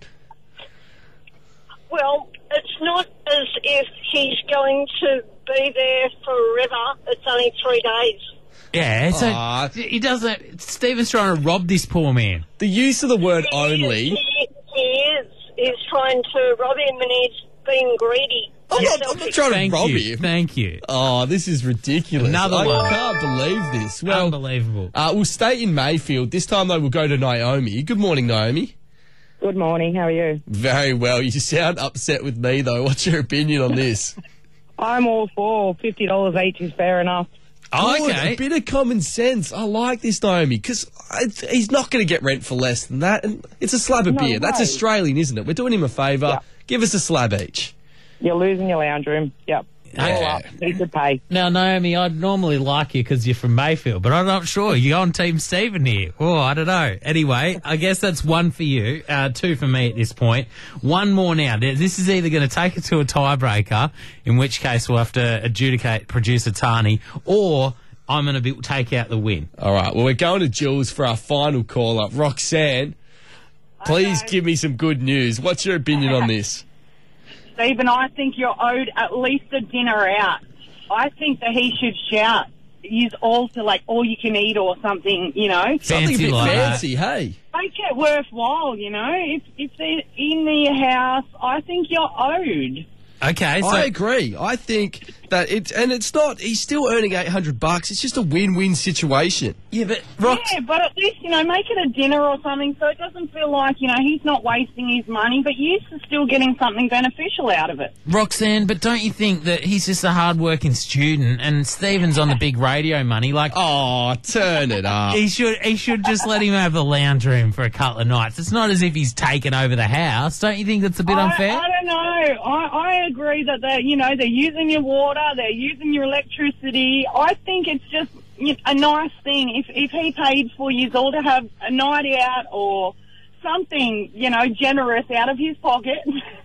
Well, it's not as if he's going to be there forever. It's only three days.
Yeah, it's
Ah.
a, he doesn't. Stephen's trying to rob this poor man.
The use of the word
He
only...
is, he, he is. He's trying to rob him, and he's being greedy.
I'm not, I'm
Selfish.
not trying
Thank
to rob
you.
him.
Thank you.
Oh, this is ridiculous.
Another
I
one.
can't believe this. Well,
Unbelievable.
uh, we'll stay in Mayfield. This time, though, we'll go to Naomi. Good morning, Naomi.
Good morning. How are you?
Very well. You sound upset with me, though. What's your opinion on this?
I'm all for fifty dollars each is fair enough.
Oh,
Good,
okay.
A bit of common sense. I like this, Naomi, because he's not going to get rent for less than that. And it's a slab of
No
beer. That's
way.
Australian, isn't it? We're doing him a favour.
Yeah.
Give us a slab each.
You're losing your lounge room. Yep. All
Yeah.
up. He could pay.
Now, Naomi, I'd normally like you because you're from Mayfield, but I'm not sure. You're on Team Stephen here. Oh, I don't know. Anyway, I guess that's one for you, uh, two for me at this point. One more now. This is either going to take it to a tiebreaker, in which case we'll have to adjudicate producer Tani, or I'm going to be, take out the win.
All right. Well, we're going to Jules for our final call-up. Roxanne, please give me some good news. What's your opinion on this?
Stephen, I think you're owed at least a dinner out. I think that he should shout. Use all to like all you can eat or something, you know.
Something a bit
like that.
fancy, hey.
Make it worthwhile, you know. If if they're in the house, I think you're owed.
Okay, so
I agree. I think that it's, and it's not, he's still earning eight hundred bucks. It's just a win-win situation.
yeah, but Rox,
Yeah, but at least, you know, make it a dinner or something so it doesn't feel like, you know, he's not wasting his money, but you're still getting something beneficial out of it.
Roxanne, but don't you think that he's just a hard-working student and Stephen's on the big radio money? Like,
Oh, turn it up.
he should he should just let him have the lounge room for a couple of nights. It's not as if he's taken over the house. Don't you think that's a bit
I,
unfair?
I don't know. I, I agree that they're, you know, they're using your water, they're using your electricity. I think it's just you know, a nice thing if if he paid for you all to have a night out or something, you know, generous out of his pocket.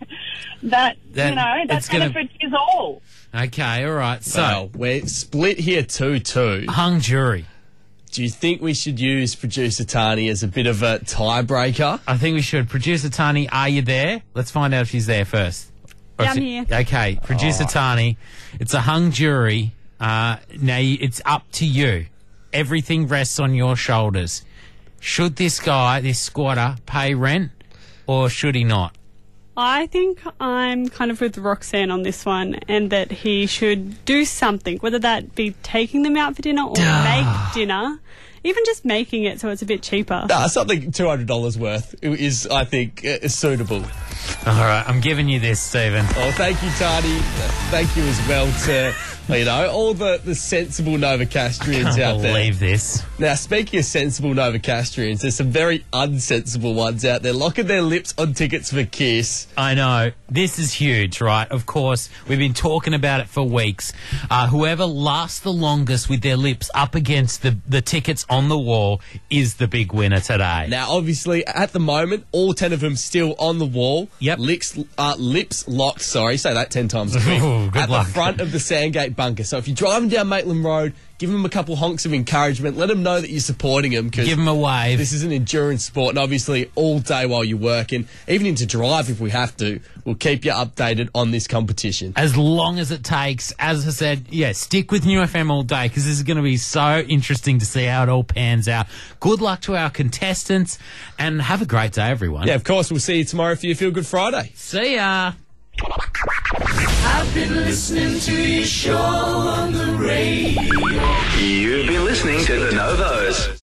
that,
That-
you know, that
it's gonna-
benefits us all.
Okay, all right. So,
Well, we're split here two two.
hung jury.
Do you think we should use producer Tani as a bit of a tiebreaker?
I think we should. Producer Tani, are you there? Let's find out if she's there first. Or
Yeah,
if
I'm
she-
here.
Okay, Producer Tani, it's a hung jury. Uh, now, you- it's up to you. Everything rests on your shoulders. Should this guy, this squatter, pay rent or should he not?
I think I'm kind of with Roxanne on this one, and that he should do something, whether that be taking them out for dinner or make dinner, even just making it so it's a bit cheaper.
Nah, something two hundred dollars worth is, I think, uh, suitable.
All right, I'm giving you this, Stephen.
Oh, thank you, Tani. Uh, Thank you as well to, you know, all the, the sensible Novocastrians
I can't
out there.
believe this.
Now, speaking of sensible Novocastrians, there's some very unsensible ones out there locking their lips on tickets for Kiss.
I know. This is huge, right? Of course, we've been talking about it for weeks. Uh, whoever lasts the longest with their lips up against the, the tickets on the wall is the big winner today.
Now, obviously, at the moment, all ten of them still on the wall.
Yep.
Yep. Lips, uh, lips locked, sorry, say that ten times a week.
Ooh, good
at
luck.
the front of the Sandgate bunker. So if you're driving down Maitland Road, give them a couple honks of encouragement. Let them know that you're supporting them.
Give them a wave.
This is an endurance sport, and obviously all day while you're working, even into drive if we have to, we'll keep you updated on this competition.
As long as it takes. As I said, yeah, stick with New F M all day because this is going to be so interesting to see how it all pans out. Good luck to our contestants and have a great day, everyone.
Yeah, of course. We'll see you tomorrow for your Feel Good Friday.
See ya.
I've been listening to your show on the radio. You've been listening to The Novo.